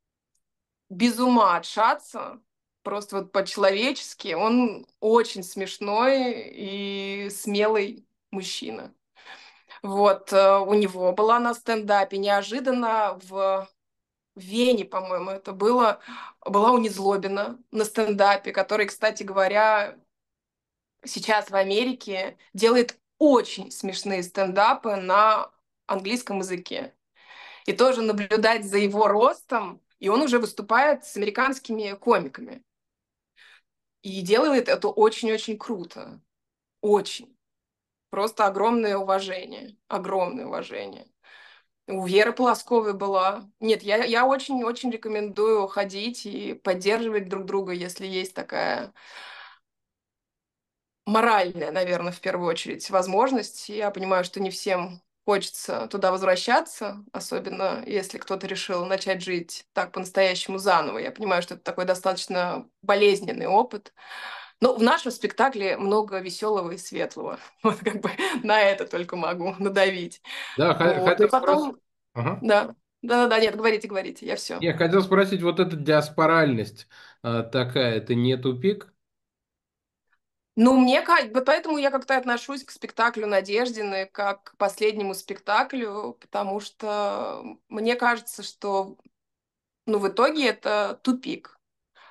без ума от Шатса, просто вот по-человечески. Он очень смешной и смелый мужчина. Вот, э, у него была на стендапе неожиданно в Вене, по-моему, это было, была у Незлобина на стендапе, который, кстати говоря, сейчас в Америке делает очень смешные стендапы на английском языке. И тоже наблюдать за его ростом, и он уже выступает с американскими комиками. И делает это очень-очень круто. Очень. Просто огромное уважение. Огромное уважение. У Веры Полосковой была. Нет, я, я очень-очень рекомендую ходить и поддерживать друг друга, если есть такая моральная, наверное, в первую очередь возможность. Я понимаю, что не всем хочется туда возвращаться, особенно если кто-то решил начать жить так по-настоящему заново. Я понимаю, что это такой достаточно болезненный опыт. Ну, в нашем спектакле много веселого и светлого. Вот как бы на это только могу надавить. Да, х- Вот. Ну хотел и спросить. потом, Ага. да. Да-да-да, нет, говорите, говорите, я все. Я хотел спросить, вот эта диаспоральность а, такая, это не тупик? Ну, мне кажется, вот поэтому я как-то отношусь к спектаклю Надеждины как к последнему спектаклю, потому что мне кажется, что, ну, в итоге это тупик.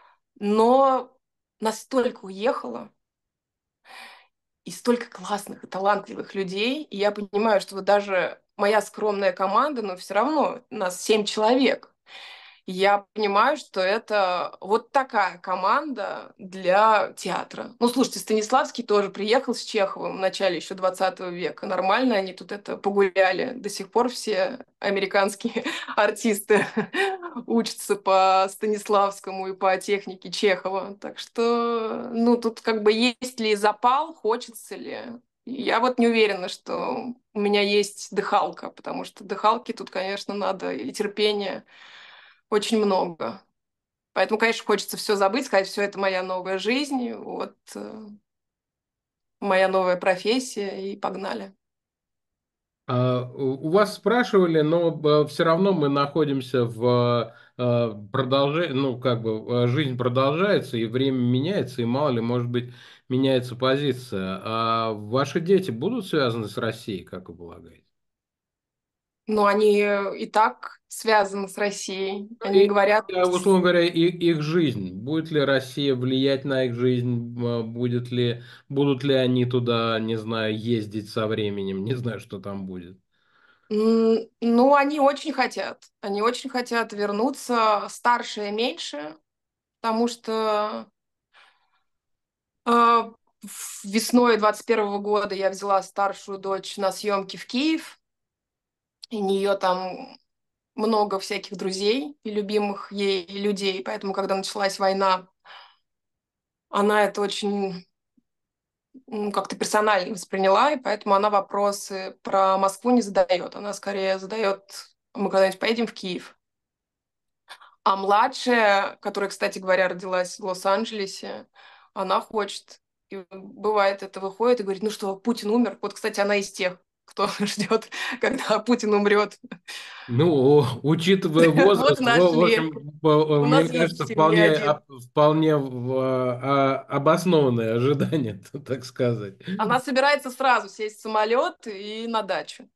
Но настолько уехала, и столько классных и талантливых людей, и я понимаю, что вот даже моя скромная команда, но все равно нас семь человек. Я понимаю, что это вот такая команда для театра. Ну, слушайте, Станиславский тоже приехал с Чеховым в начале еще двадцатого века. Нормально они тут это погуляли. До сих пор все американские артисты учатся по Станиславскому и по технике Чехова. Так что, ну, тут как бы есть ли запал, хочется ли. Я вот не уверена, что у меня есть дыхалка, потому что дыхалки тут, конечно, надо и терпение очень много. Поэтому, конечно, хочется все забыть, сказать, все это моя новая жизнь, вот э, моя новая профессия, и погнали. А, У у вас спрашивали, но все равно мы находимся в продолжении, ну, как бы э, жизнь продолжается, и время меняется, и мало ли, может быть, меняется позиция. А ваши дети будут связаны с Россией, как вы полагаете? Но они и так связаны с Россией. Они И, говорят, э, условно говоря, и- их жизнь. Будет ли Россия влиять на их жизнь? Э, Будет ли, будут ли они туда, не знаю, ездить со временем? Не знаю, что там будет. м, ну, они очень хотят. Они очень хотят вернуться, старшие меньше, потому что э, в- весной двадцать первого года я взяла старшую дочь на съемки в Киев, и у нее там много всяких друзей и любимых ей людей, поэтому, когда началась война, она это очень м, как-то персонально восприняла, и поэтому она вопросы про Москву не задает. Она скорее задает, мы когда-нибудь поедем в Киев. А младшая, которая, кстати говоря, родилась в Лос-Анджелесе, она хочет. И бывает, это выходит и говорит, ну что, Путин умер. Вот, кстати, она из тех, кто ждет, когда Путин умрет. Ну, учитывая Вот и возраст, в, в нашли. общем, по- У мне нас есть кажется, в семье вполне, один. об- вполне в- а, обоснованное ожидание, так сказать. Она собирается сразу сесть в самолет и на дачу.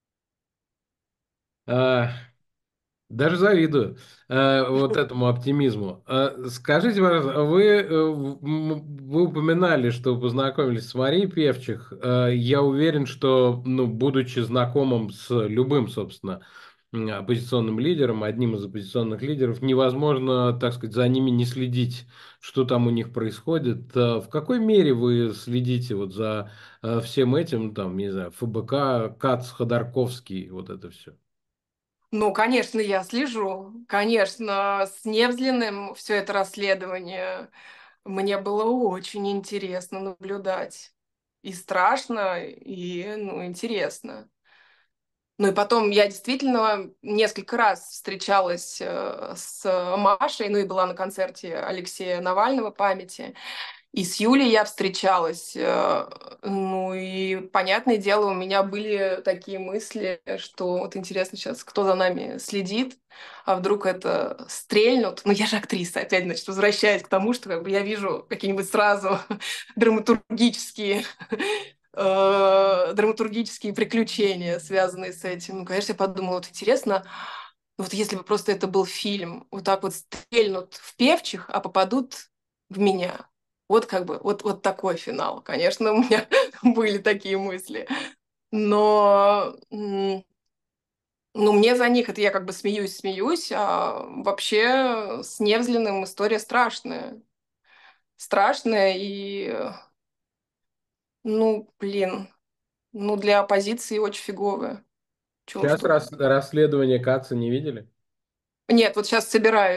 А, Даже завидую э, вот этому оптимизму. Э, скажите, пожалуйста, вы, э, в- м, вы упоминали, что познакомились с Марией Певчих. Э, я уверен, что, ну, будучи знакомым с любым, собственно, м, оппозиционным лидером, одним из оппозиционных лидеров, невозможно, так сказать, за ними не следить, что там у них происходит. Э, в какой мере вы следите вот за э, всем этим, там, не знаю, ФБК, Кац, Ходорковский, вот это все? Ну, конечно, я слежу. Конечно, с Невзлиным все это расследование мне было очень интересно наблюдать. И страшно, и, ну, интересно. Ну и потом я действительно несколько раз встречалась э, с Машей, ну и была на концерте Алексея Навального памяти. И с Юлей я встречалась. э, Ну и, понятное дело, у меня были такие мысли, что вот интересно сейчас, кто за нами следит, а вдруг это стрельнут. Ну, я же актриса, опять, значит, возвращаясь к тому, что как бы я вижу какие-нибудь сразу драматургические э, драматургические приключения, связанные с этим. Ну, конечно, я подумала, вот интересно, вот если бы просто это был фильм, вот так вот стрельнут в певчих, а попадут в меня. Вот как бы, вот, вот такой финал. Конечно, у меня были такие мысли. Но, м, ну, мне за них, это я как бы смеюсь, смеюсь, а вообще с Невзлиным история страшная. Страшная и, э, ну, блин, ну, для оппозиции очень фиговая. Чего уж Сейчас тут. рас- расследование Каца не видели? Нет, вот сейчас собираюсь.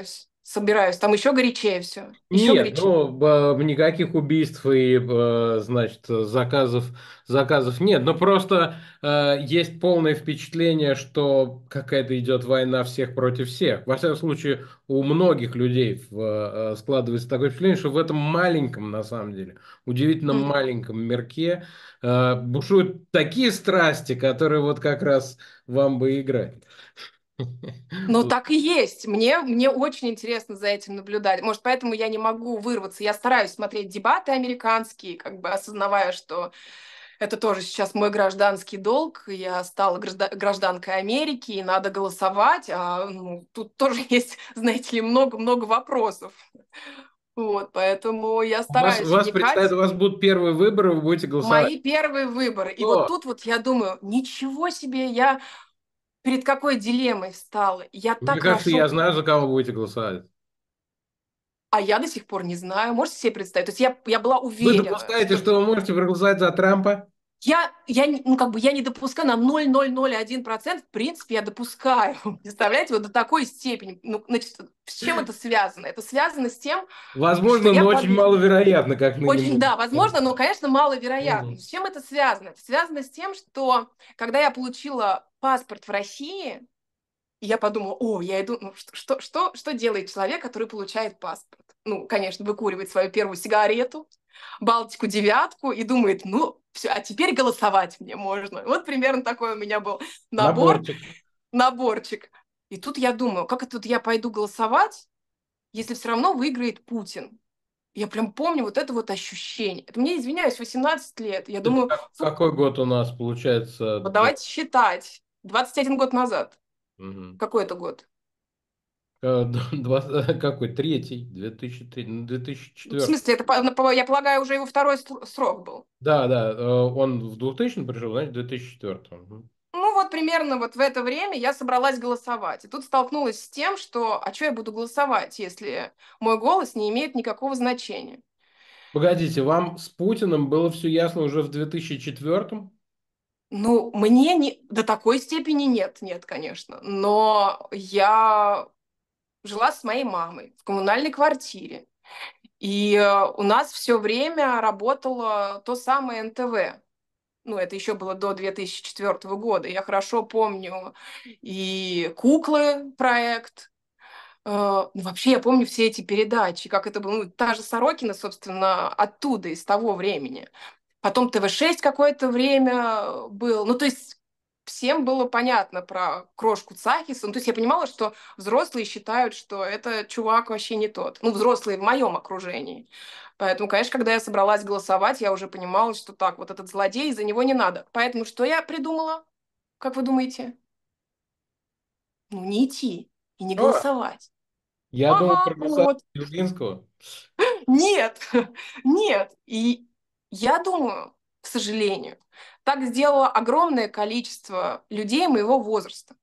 собираюсь. Там еще горячее все. Еще Нет, горячее. ну, б- никаких убийств и, э, значит, заказов, заказов нет. Но просто э, есть полное впечатление, что какая-то идет война всех против всех. Во всяком случае, у многих людей в- э, складывается такое впечатление, что в этом маленьком, на самом деле, удивительно Мгм. маленьком мирке э, бушуют такие страсти, которые вот как раз вам бы играть. Ну, так и есть. Мне, мне очень интересно за этим наблюдать. Может, поэтому я не могу вырваться. Я стараюсь смотреть дебаты американские, как бы осознавая, что это тоже сейчас мой гражданский долг. Я стала гражда- гражданкой Америки, и надо голосовать. А ну, тут тоже есть, знаете ли, много-много вопросов. Вот, поэтому я У вас, у стараюсь вас предстоит, вникать. у вас будут первые выборы, вы будете голосовать. Мои первые выборы. И вот О, тут вот я думаю, ничего себе, я перед какой дилеммой встала. Я мне так кажется, я хорошо. знаю, за кого вы будете голосовать. А я до сих пор не знаю. Можете себе представить? То есть я, я была Вы уверена, допускаете, что что вы можете проголосовать за Трампа? я, я, не- ну, как бы я не допускаю на ноль целых ноль ноль один процент, в принципе, я допускаю. Представляете, вот до такой степени. Ну, значит, с чем это связано? Это связано с тем, что Возможно, я но очень подумала, маловероятно, как очень, минимум. да, возможно, но, конечно, маловероятно. Мгм. С чем это связано? Это связано с тем, что когда я получила паспорт в России, и я подумала, о, я иду, ну, что, что, что, что делает человек, который получает паспорт? Ну, конечно, выкуривает свою первую сигарету, Балтику девятку и думает, ну, все, а теперь голосовать мне можно. Вот примерно такой у меня был набор, Наборчик. наборчик. И тут я думаю, как это вот я пойду голосовать, если все равно выиграет Путин? Я прям помню вот это вот ощущение. Это мне, извиняюсь, восемнадцать лет. Я Это думаю, как- фу, какой год у нас получается? вот д- давайте считать. двадцать один год назад. Мгм. Какой это год? Э, два- Какой? Третий? две тысячи третий, ну, В две тысячи четвёртый. смысле, это, по- по- я полагаю, уже его второй ср- срок был. Да, да, э, он в двухтысячном пришел, значит, в две тысячи четвёртом. Мгм. Ну вот примерно вот в это время я собралась голосовать. И тут столкнулась с тем, что а что я буду голосовать, если мой голос не имеет никакого значения? Погодите, вам с Путиным было все ясно уже в две тысячи четвёртом? Ну, мне не до такой степени нет, нет, конечно. Но я жила с моей мамой в коммунальной квартире. И э, у нас все время работало то самое эн тэ вэ. Ну, это еще было до две тысячи четвёртого года. Я хорошо помню и «Куклы» проект. Э, ну, вообще я помню все эти передачи, как это было. Ну, та же Сорокина, собственно, оттуда, из того времени. Потом тэ вэ шесть какое-то время был. Ну, то есть всем было понятно про крошку Цахиса. Ну, то есть я понимала, что взрослые считают, что это чувак вообще не тот. Ну, взрослые в моем окружении. Поэтому, конечно, когда я собралась голосовать, я уже понимала, что так, вот этот злодей, за него не надо. Поэтому что я придумала? Как вы думаете? Ну, не идти и не А, голосовать. я думал Ага, проголосовать вот. за Явлинского. Нет, нет. И я думаю, к сожалению, так сделало огромное количество людей моего возраста.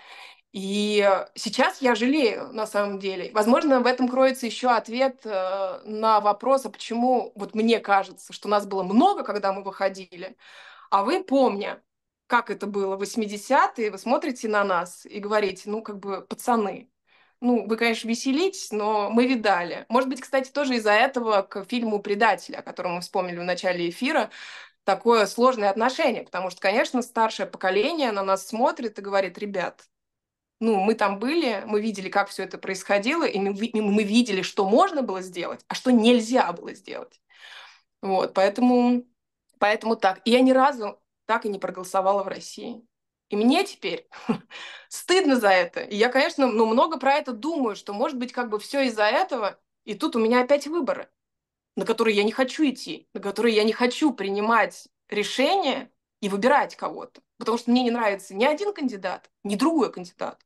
И э, сейчас я жалею, на самом деле. Возможно, в этом кроется еще ответ э, на вопрос, а почему вот мне кажется, что нас было много, когда мы выходили, а вы, помня, как это было в восьмидесятые, вы смотрите на нас и говорите, ну, как бы, пацаны, ну, вы, конечно, веселитесь, но мы видали. Может быть, кстати, тоже из-за этого к фильму «Предатель», о котором мы вспомнили в начале эфира, такое сложное отношение, потому что, конечно, старшее поколение на нас смотрит и говорит, ребят, ну, мы там были, мы видели, как все это происходило, и мы, ви- и мы видели, что можно было сделать, а что нельзя было сделать. Вот, поэтому, поэтому так. И я ни разу так и не проголосовала в России. И мне теперь стыдно за это. И я, конечно, ну, много про это думаю, что, может быть, как бы все из-за этого. И тут у меня опять выборы, на которые я не хочу идти, на которые я не хочу принимать решения и выбирать кого-то. Потому что мне не нравится ни один кандидат, ни другой кандидат.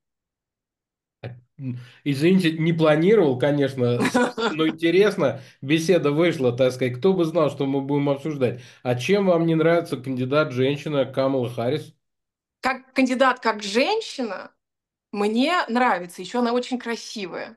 М, Извините, не планировал, конечно, спросить, но интересно, беседа вышла, так сказать. Кто бы знал, что мы будем обсуждать. А чем вам не нравится кандидат женщина Камала Харрис? Как кандидат, как женщина, мне нравится. Еще она очень красивая.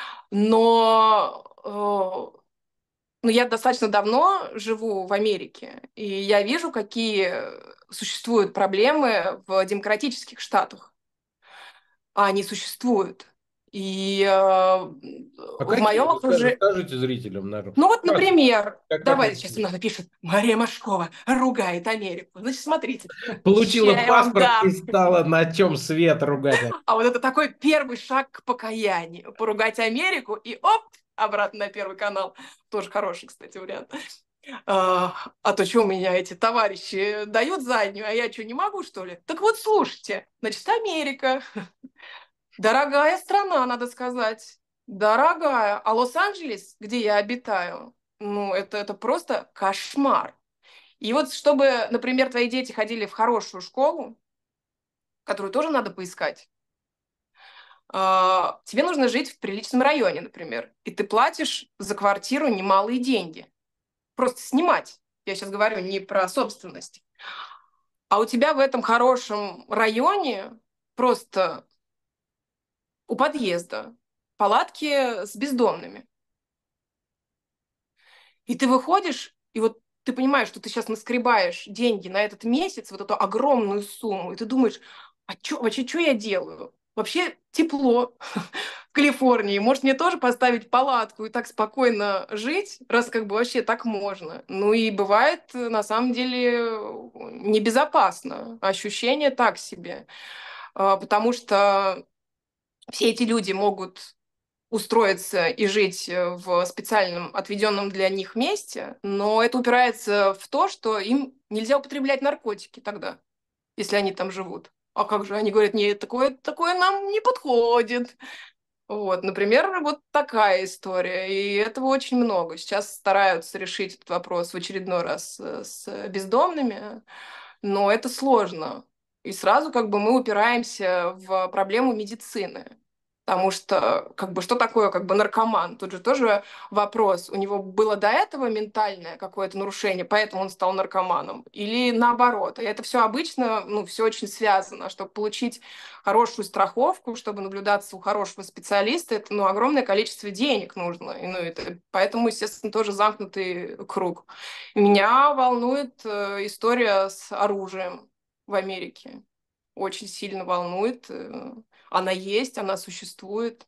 Но э, ну, я достаточно давно живу в Америке, и я вижу, какие существуют проблемы в демократических штатах. А они существуют. И э, А в какие? моем Расскажи- окружении... Расскажите зрителям, наверное. Ну вот, Вкратце, например, как, как давай, это сейчас было? мне напишет, Мария Машкова ругает Америку. Значит, смотрите, Получила ща я вам паспорт и дам. стала на чем свет ругать. А вот это такой первый шаг к покаянию. Поругать Америку и оп, обратно на Первый канал. Тоже хороший, кстати, вариант. А, а то что у меня эти товарищи дают заднюю, а я что, не могу, что ли? Так вот, слушайте, значит, Америка. Дорогая страна, надо сказать. Дорогая. А Лос-Анджелес, где я обитаю, ну, это, это просто кошмар. И вот чтобы, например, твои дети ходили в хорошую школу, которую тоже надо поискать, а, тебе нужно жить в приличном районе, например, и ты платишь за квартиру немалые деньги. Просто снимать. Я сейчас говорю не про собственность. А у тебя в этом хорошем районе просто у подъезда палатки с бездомными. И ты выходишь, и вот ты понимаешь, что ты сейчас наскребаешь деньги на этот месяц, вот эту огромную сумму, и ты думаешь, а чё, вообще, что я делаю? Вообще тепло в Калифорнии. Может, мне тоже поставить палатку и так спокойно жить, раз как бы вообще так можно? Ну и бывает, э, на самом деле, э, небезопасно. Ощущение так себе. А, Потому что все эти люди могут устроиться и жить э, в специальном отведенном для них месте, но это упирается в то, что им нельзя употреблять наркотики тогда, если они там живут. А как же? Они говорят, нет, такое, такое нам не подходит. Вот, например, вот такая история. И этого очень много. Сейчас стараются решить этот вопрос в очередной раз э, с бездомными, но это сложно. И сразу как бы мы упираемся в проблему медицины. Потому что, как бы, что такое, как бы, наркоман? Тут же тоже вопрос. У него было до этого ментальное какое-то нарушение, поэтому он стал наркоманом? Или наоборот? И это все обычно, ну, все очень связано. Чтобы получить хорошую страховку, чтобы наблюдаться у хорошего специалиста, это, ну, огромное количество денег нужно. И, ну, это, поэтому, естественно, тоже замкнутый круг. Меня волнует э, история с оружием в Америке. Очень сильно волнует. э, Она есть, она существует.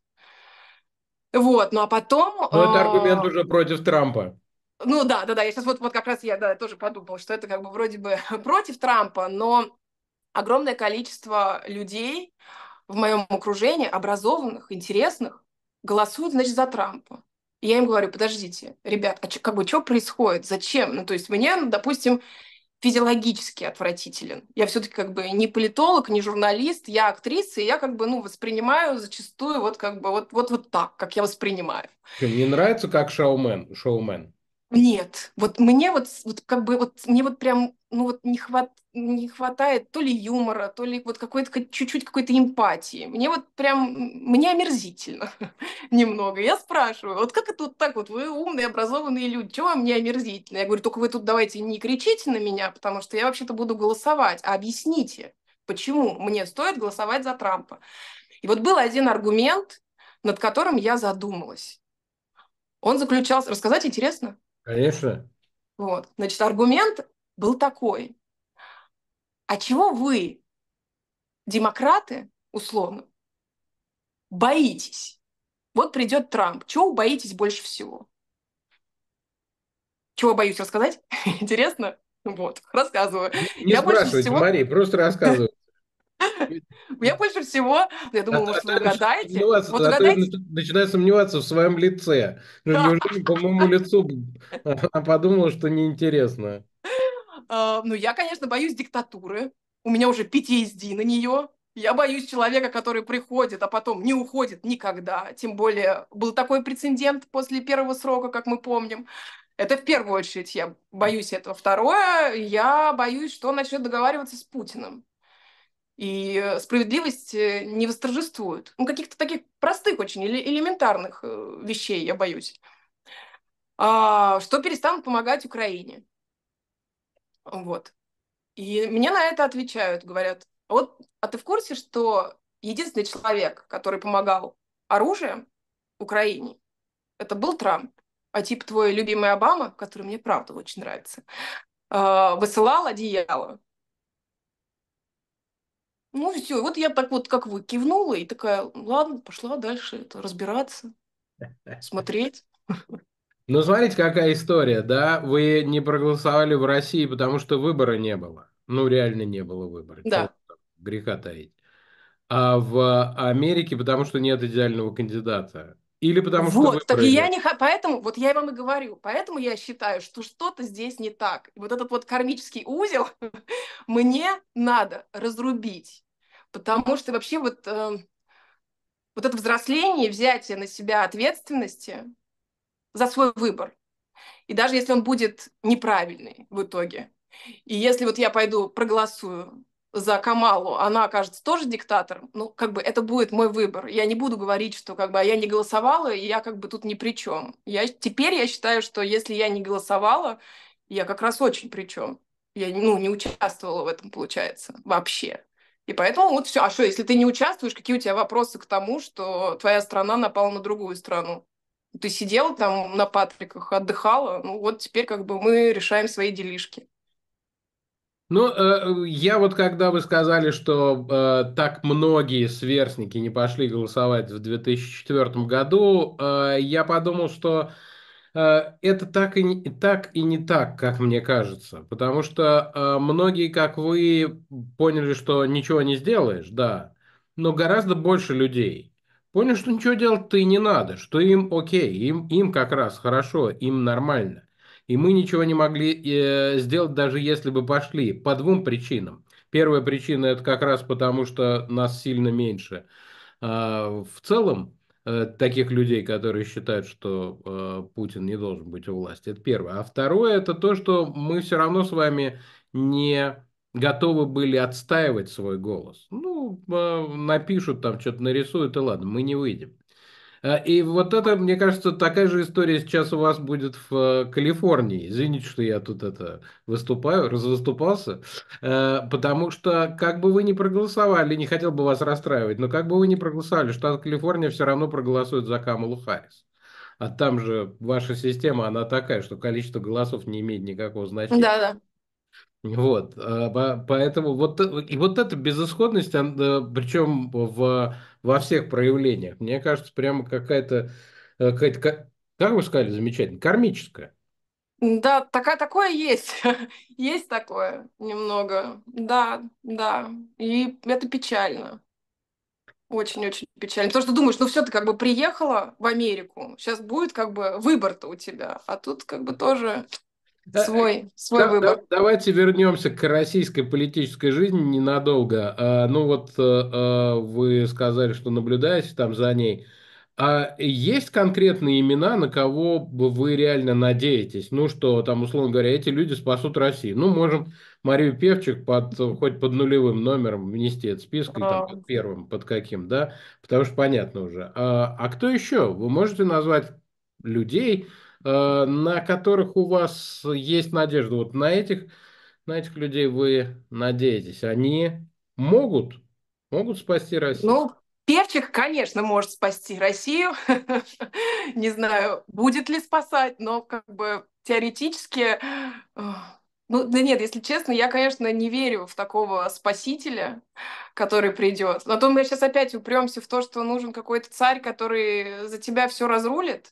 Вот, ну а потом, Но это аргумент э, уже против Трампа. ну да, да, да, я сейчас вот, вот как раз я да, тоже подумала, что это как бы вроде бы против Трампа, но огромное количество людей в моем окружении, образованных, интересных, голосуют, значит, за Трампа. И я им говорю, подождите, ребят, а чё, как бы что происходит? Зачем? Ну, то есть мне, ну, допустим, физиологически отвратителен. Я все-таки как бы не политолог, не журналист, я актриса, и я как бы, ну, воспринимаю зачастую вот как бы вот, вот, вот так, как я воспринимаю. Что, не нравится как шоумен? Шоумен. Нет, вот мне вот, вот как бы вот мне вот прям, ну вот не хват, не хватает то ли юмора, то ли вот какой-то ка- чуть-чуть какой-то эмпатии. Мне вот прям, мне омерзительно немного. Я спрашиваю, вот как это вот так вот, вы умные, образованные люди, чего вам не омерзительно? Я говорю, только вы тут давайте не кричите на меня, потому что я вообще-то буду голосовать, а объясните, почему мне стоит голосовать за Трампа. И вот был один аргумент, над которым я задумалась. Он заключался... Рассказать интересно? Конечно. Вот. Значит, аргумент был такой. А чего вы, демократы, условно, боитесь? Вот придет Трамп. Чего вы боитесь больше всего? Чего боюсь рассказать? Интересно? Вот, рассказываю. Не, не Я больше спрашивайте, всего, Мария, просто рассказывай. я больше всего, я А, думала, то а может, то вы я начинаю угадаете. сомневаться, Вот а то я угадайте. нач- начинаю сомневаться в своем лице. Ну, неужели по моему лицу она подумала, что неинтересно? А, Ну, я, конечно, боюсь диктатуры. У меня уже P T S D на нее. Я боюсь человека, который приходит, а потом не уходит никогда. Тем более был такой прецедент после первого срока, как мы помним. Это в первую очередь я боюсь этого. Второе, я боюсь, что он начнет договариваться с Путиным. И э, справедливость э, не восторжествует. Ну, каких-то таких простых, очень эле- элементарных э, вещей я боюсь. А, что перестанут помогать Украине. Вот. И мне на это отвечают, говорят, вот, а ты в курсе, что единственный человек, который помогал оружием Украине, это был Трамп, а типа твой любимый Обама, который мне правда очень нравится, э, высылал одеяло. Ну, все, вот я так вот, как вы, кивнула и такая, ладно, пошла дальше это, разбираться, смотреть. Ну, смотрите, какая история, да? Вы не проголосовали в России, потому что выбора не было. Ну, реально не было выбора. Чего Да. там греха таить. А в Америке, потому что нет идеального кандидата. Или потому что Вот, так выбора и я нет. не... ха- Поэтому, вот я вам и говорю, поэтому я считаю, что что-то здесь не так. И вот этот вот кармический узел мне надо разрубить. Потому что вообще вот, э, вот это взросление, взятие на себя ответственности за свой выбор. И даже если он будет неправильный в итоге, и если вот я пойду проголосую за Камалу, она окажется тоже диктатором, ну, как бы это будет мой выбор. Я не буду говорить, что как бы а я не голосовала, и я как бы тут ни при чем. Я, теперь я считаю, что если я не голосовала, я как раз очень при чем. Я, ну, не участвовала в этом, получается, вообще. И поэтому вот все. А что, если ты не участвуешь, какие у тебя вопросы к тому, что твоя страна напала на другую страну? Ты сидела там на Патриках, отдыхала, ну вот теперь как бы мы решаем свои делишки. Ну, э, я вот когда вы сказали, что э, так многие сверстники не пошли голосовать в две тысячи четвёртом году, э, я подумал, что э, это так и, не, так и не так, как мне кажется. Потому что э, многие, как вы, поняли, что ничего не сделаешь, да, но гораздо больше людей поняли, что ничего делать-то и не надо, что им окей, им, им как раз хорошо, им нормально. И мы ничего не могли э, сделать, даже если бы пошли, по двум причинам. Первая причина это как раз потому, что нас сильно меньше. А, в целом, э, таких людей, которые считают, что э, Путин не должен быть у власти, это первое. А второе это то, что мы все равно с вами не готовы были отстаивать свой голос. Ну, э, напишут там, что-то нарисуют, и ладно, мы не выйдем. А, И вот это, мне кажется, такая же история сейчас у вас будет в э, Калифорнии. Извините, что я тут это выступаю, развыступался, Э, потому что как бы вы ни проголосовали, не хотел бы вас расстраивать, но как бы вы ни проголосовали, штат Калифорния все равно проголосует за Камалу Харрис. А там же ваша система, она такая, что количество голосов не имеет никакого значения. Да-да. Вот, а, по- поэтому вот, э- и вот эта безысходность, причем в, во всех проявлениях, мне кажется, прямо какая-то, э, какая-то, ка- как вы сказали, замечательно, кармическая. Да, такая, такое есть. Есть такое немного. Да, да. И это печально. Очень-очень печально. Потому что думаешь, ну все, ты как бы приехала в Америку, сейчас будет как бы выбор-то у тебя, а тут как бы тоже Э, э, свой, свой да- да- выбор. Давайте вернемся к российской политической жизни ненадолго. А, ну вот э, э, вы сказали, что наблюдаете там за ней. А есть конкретные имена, на кого бы вы реально надеетесь? Ну что, там, условно говоря, эти люди спасут Россию. Ну, можем Марию Певчик под, хоть под нулевым номером внести этот список, или там А, под первым, под каким, да? Потому что понятно уже. А, а кто еще? Вы можете назвать людей, э, на которых у вас есть надежда. Вот на этих, на этих людей вы надеетесь. Они могут, могут спасти Россию. Ну, Певчик, конечно, может спасти Россию. Не знаю, будет ли спасать, но как бы теоретически... э, Ну, да нет, если честно, я, конечно, не верю в такого спасителя, который придет. Но то мы сейчас опять упремся в то, что нужен какой-то царь, который за тебя все разрулит.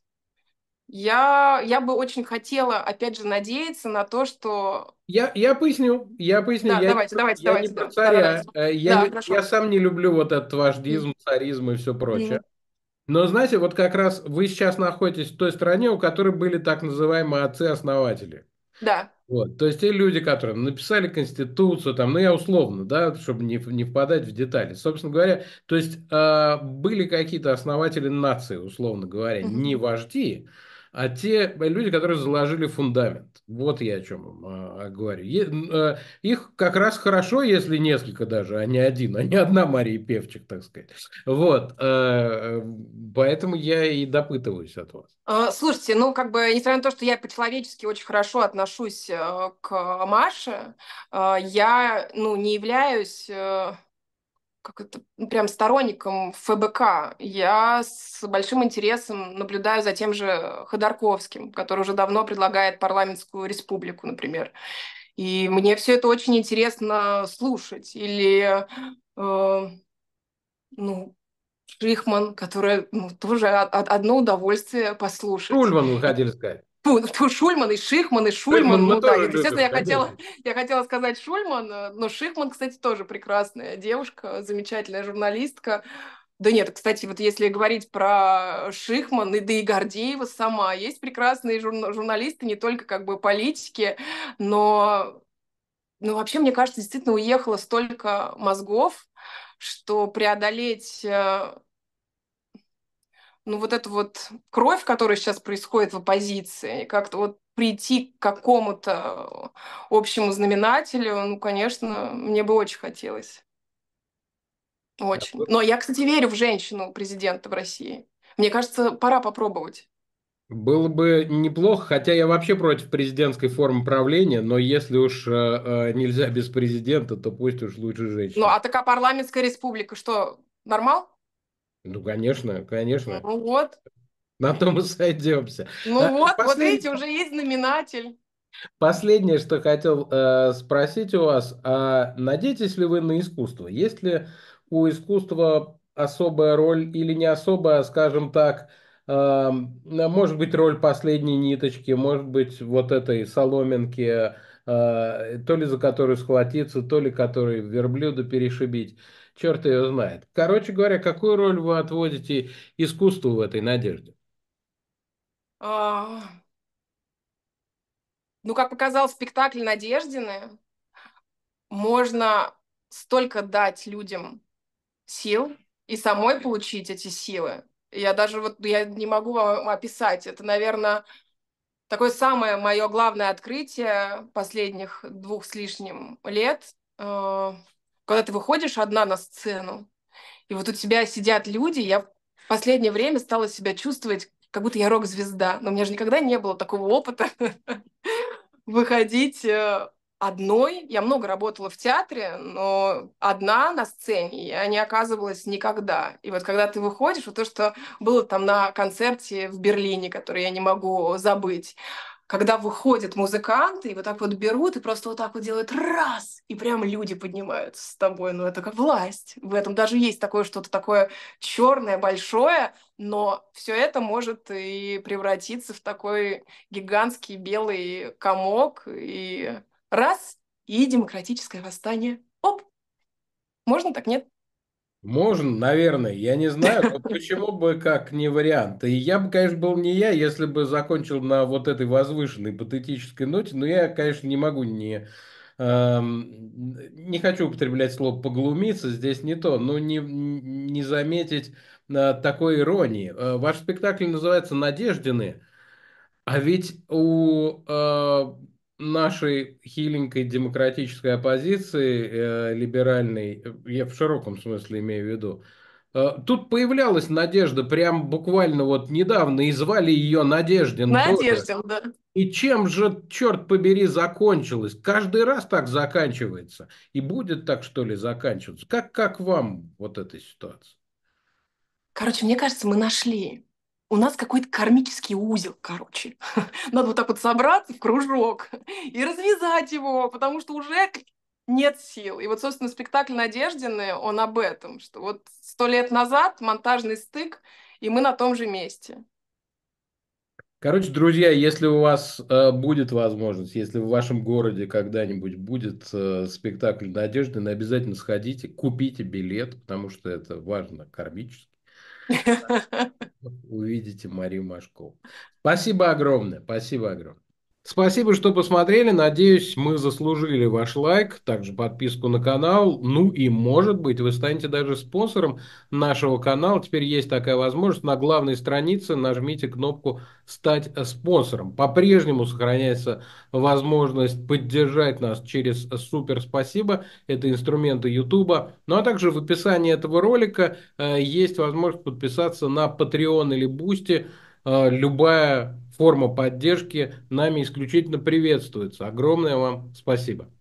Я, я бы очень хотела, опять же, надеяться на то, что... Я, я поясню, я поясню, Да, я не, давайте, про- давайте, я не давайте, про да, да, да, царя, давайте. э, я, Да, не, я хорошо. сам не люблю вот этот М, вождизм, царизм и все прочее. м, Но знаете, вот как раз вы сейчас находитесь в той стране, у которой были так называемые отцы-основатели. Да. Вот, то есть те люди, которые написали Конституцию, там, ну я условно, да, чтобы не, не впадать в детали. Собственно говоря, то есть э, были какие-то основатели нации, условно говоря, Мгм. не вожди, а те люди, которые заложили фундамент. Вот я о чем э, говорю. Е- э, их как раз хорошо, если несколько даже, а не один, а не одна Мария Певчик, так сказать. Вот, э, поэтому я и допытываюсь от вас. А, Слушайте, ну, как бы, несмотря на то, что я по-человечески очень хорошо отношусь э, к Маше, э, я, ну, не являюсь, э, как это, ну, прям сторонником эф бэ ка. Я с большим интересом наблюдаю за тем же Ходорковским, который уже давно предлагает парламентскую республику, например. И мне все это очень интересно слушать. Или, э, ну, Шихман, которая, ну, тоже о- о- одно удовольствие послушать. Шульман, вы хотели сказать. Фу, фу, Шульман и Шихман, и Шульман Шульман. мы Ну да, тоже нет, естественно, любим, я хотела, конечно. я хотела сказать Шульман, э, но Шихман, кстати, тоже прекрасная девушка, замечательная журналистка. Да нет, кстати, вот если говорить про Шихман, и да и Гордеева сама, есть прекрасные журна- журналисты, не только как бы политики, но, ну, вообще, мне кажется, действительно уехало столько мозгов, что преодолеть э, ну, вот эту вот кровь, которая сейчас происходит в оппозиции, и как-то вот прийти к какому-то общему знаменателю, ну, конечно, мне бы очень хотелось. Очень. Но я, кстати, верю в женщину президента в России. Мне кажется, пора попробовать. Было бы неплохо, хотя я вообще против президентской формы правления, но если уж э, э, нельзя без президента, то пусть уж лучше Ну, женщина. а такая парламентская республика, что, нормал? Ну, конечно, конечно. Ну вот. На том и сойдемся. Ну А, вот, вот Послед... видите, уже есть знаменатель. Последнее, что хотел э, спросить у вас, а надеетесь ли вы на искусство? Есть ли у искусства особая роль или не особая, скажем так, э, может быть, роль последней ниточки, может быть, вот этой соломинки, э, то ли за которую схватиться, то ли которой верблюда перешибить. Черт ее знает. Короче говоря, какую роль вы отводите искусству в этой надежде? А, ну, как показал спектакль «Надеждины», можно столько дать людям сил и самой получить эти силы. Я даже вот я не могу вам описать. Это, наверное, такое самое мое главное открытие последних двух с лишним лет, э, когда ты выходишь одна на сцену, и вот у тебя сидят люди. Я в последнее время стала себя чувствовать, как будто я рок-звезда. Но у меня же никогда не было такого опыта выходить э, одной. Я много работала в театре, но одна на сцене я не оказывалась никогда. И вот когда ты выходишь, вот то, что было там на концерте в Берлине, который я не могу забыть, когда выходят музыканты и вот так вот берут и просто вот так вот делают раз, и прям люди поднимаются с тобой. Ну, это как власть. В этом даже есть такое что-то такое черное, большое, но все это может и превратиться в такой гигантский белый комок, и раз, и демократическое восстание. Оп, можно так, нет? Можно, наверное, я не знаю, но почему бы как не вариант. И я бы, конечно, был не я, если бы закончил на вот этой возвышенной патетической ноте, но я, конечно, не могу не... эм, не хочу употреблять слово «поглумиться», здесь не то, но не, не заметить э, такой иронии. Э, Ваш спектакль называется «Надеждины». А ведь у э, нашей хиленькой демократической оппозиции, э, либеральной, э, я в широком смысле имею в виду, э, тут появлялась Надежда прям буквально вот недавно, и звали ее Надеждин тоже. Надежда, да. И чем же, черт побери, закончилось? Каждый раз так заканчивается. И будет так, что ли, заканчиваться? Как, как вам вот эта ситуация? Короче, мне кажется, мы нашли. У нас какой-то кармический узел, короче. Надо вот так вот собраться в кружок и развязать его, потому что уже нет сил. И вот, собственно, спектакль «Надеждины», он об этом, что вот сто лет назад монтажный стык, и мы на том же месте. Короче, друзья, если у вас э, будет возможность, если в вашем городе когда-нибудь будет э, спектакль «Надежды», ну, обязательно сходите, купите билет, потому что это важно кармически. Увидите Марию Машкову. Спасибо огромное, спасибо огромное. Спасибо, что посмотрели. Надеюсь, мы заслужили ваш лайк, также подписку на канал. Ну и, может быть, вы станете даже спонсором нашего канала. Теперь есть такая возможность. На главной странице нажмите кнопку «Стать спонсором». По-прежнему сохраняется возможность поддержать нас через супер спасибо. Это инструменты YouTube. Ну а также в описании этого ролика э, есть возможность подписаться на Patreon или Boosty. Э, любая форма поддержки нами исключительно приветствуется. Огромное вам спасибо.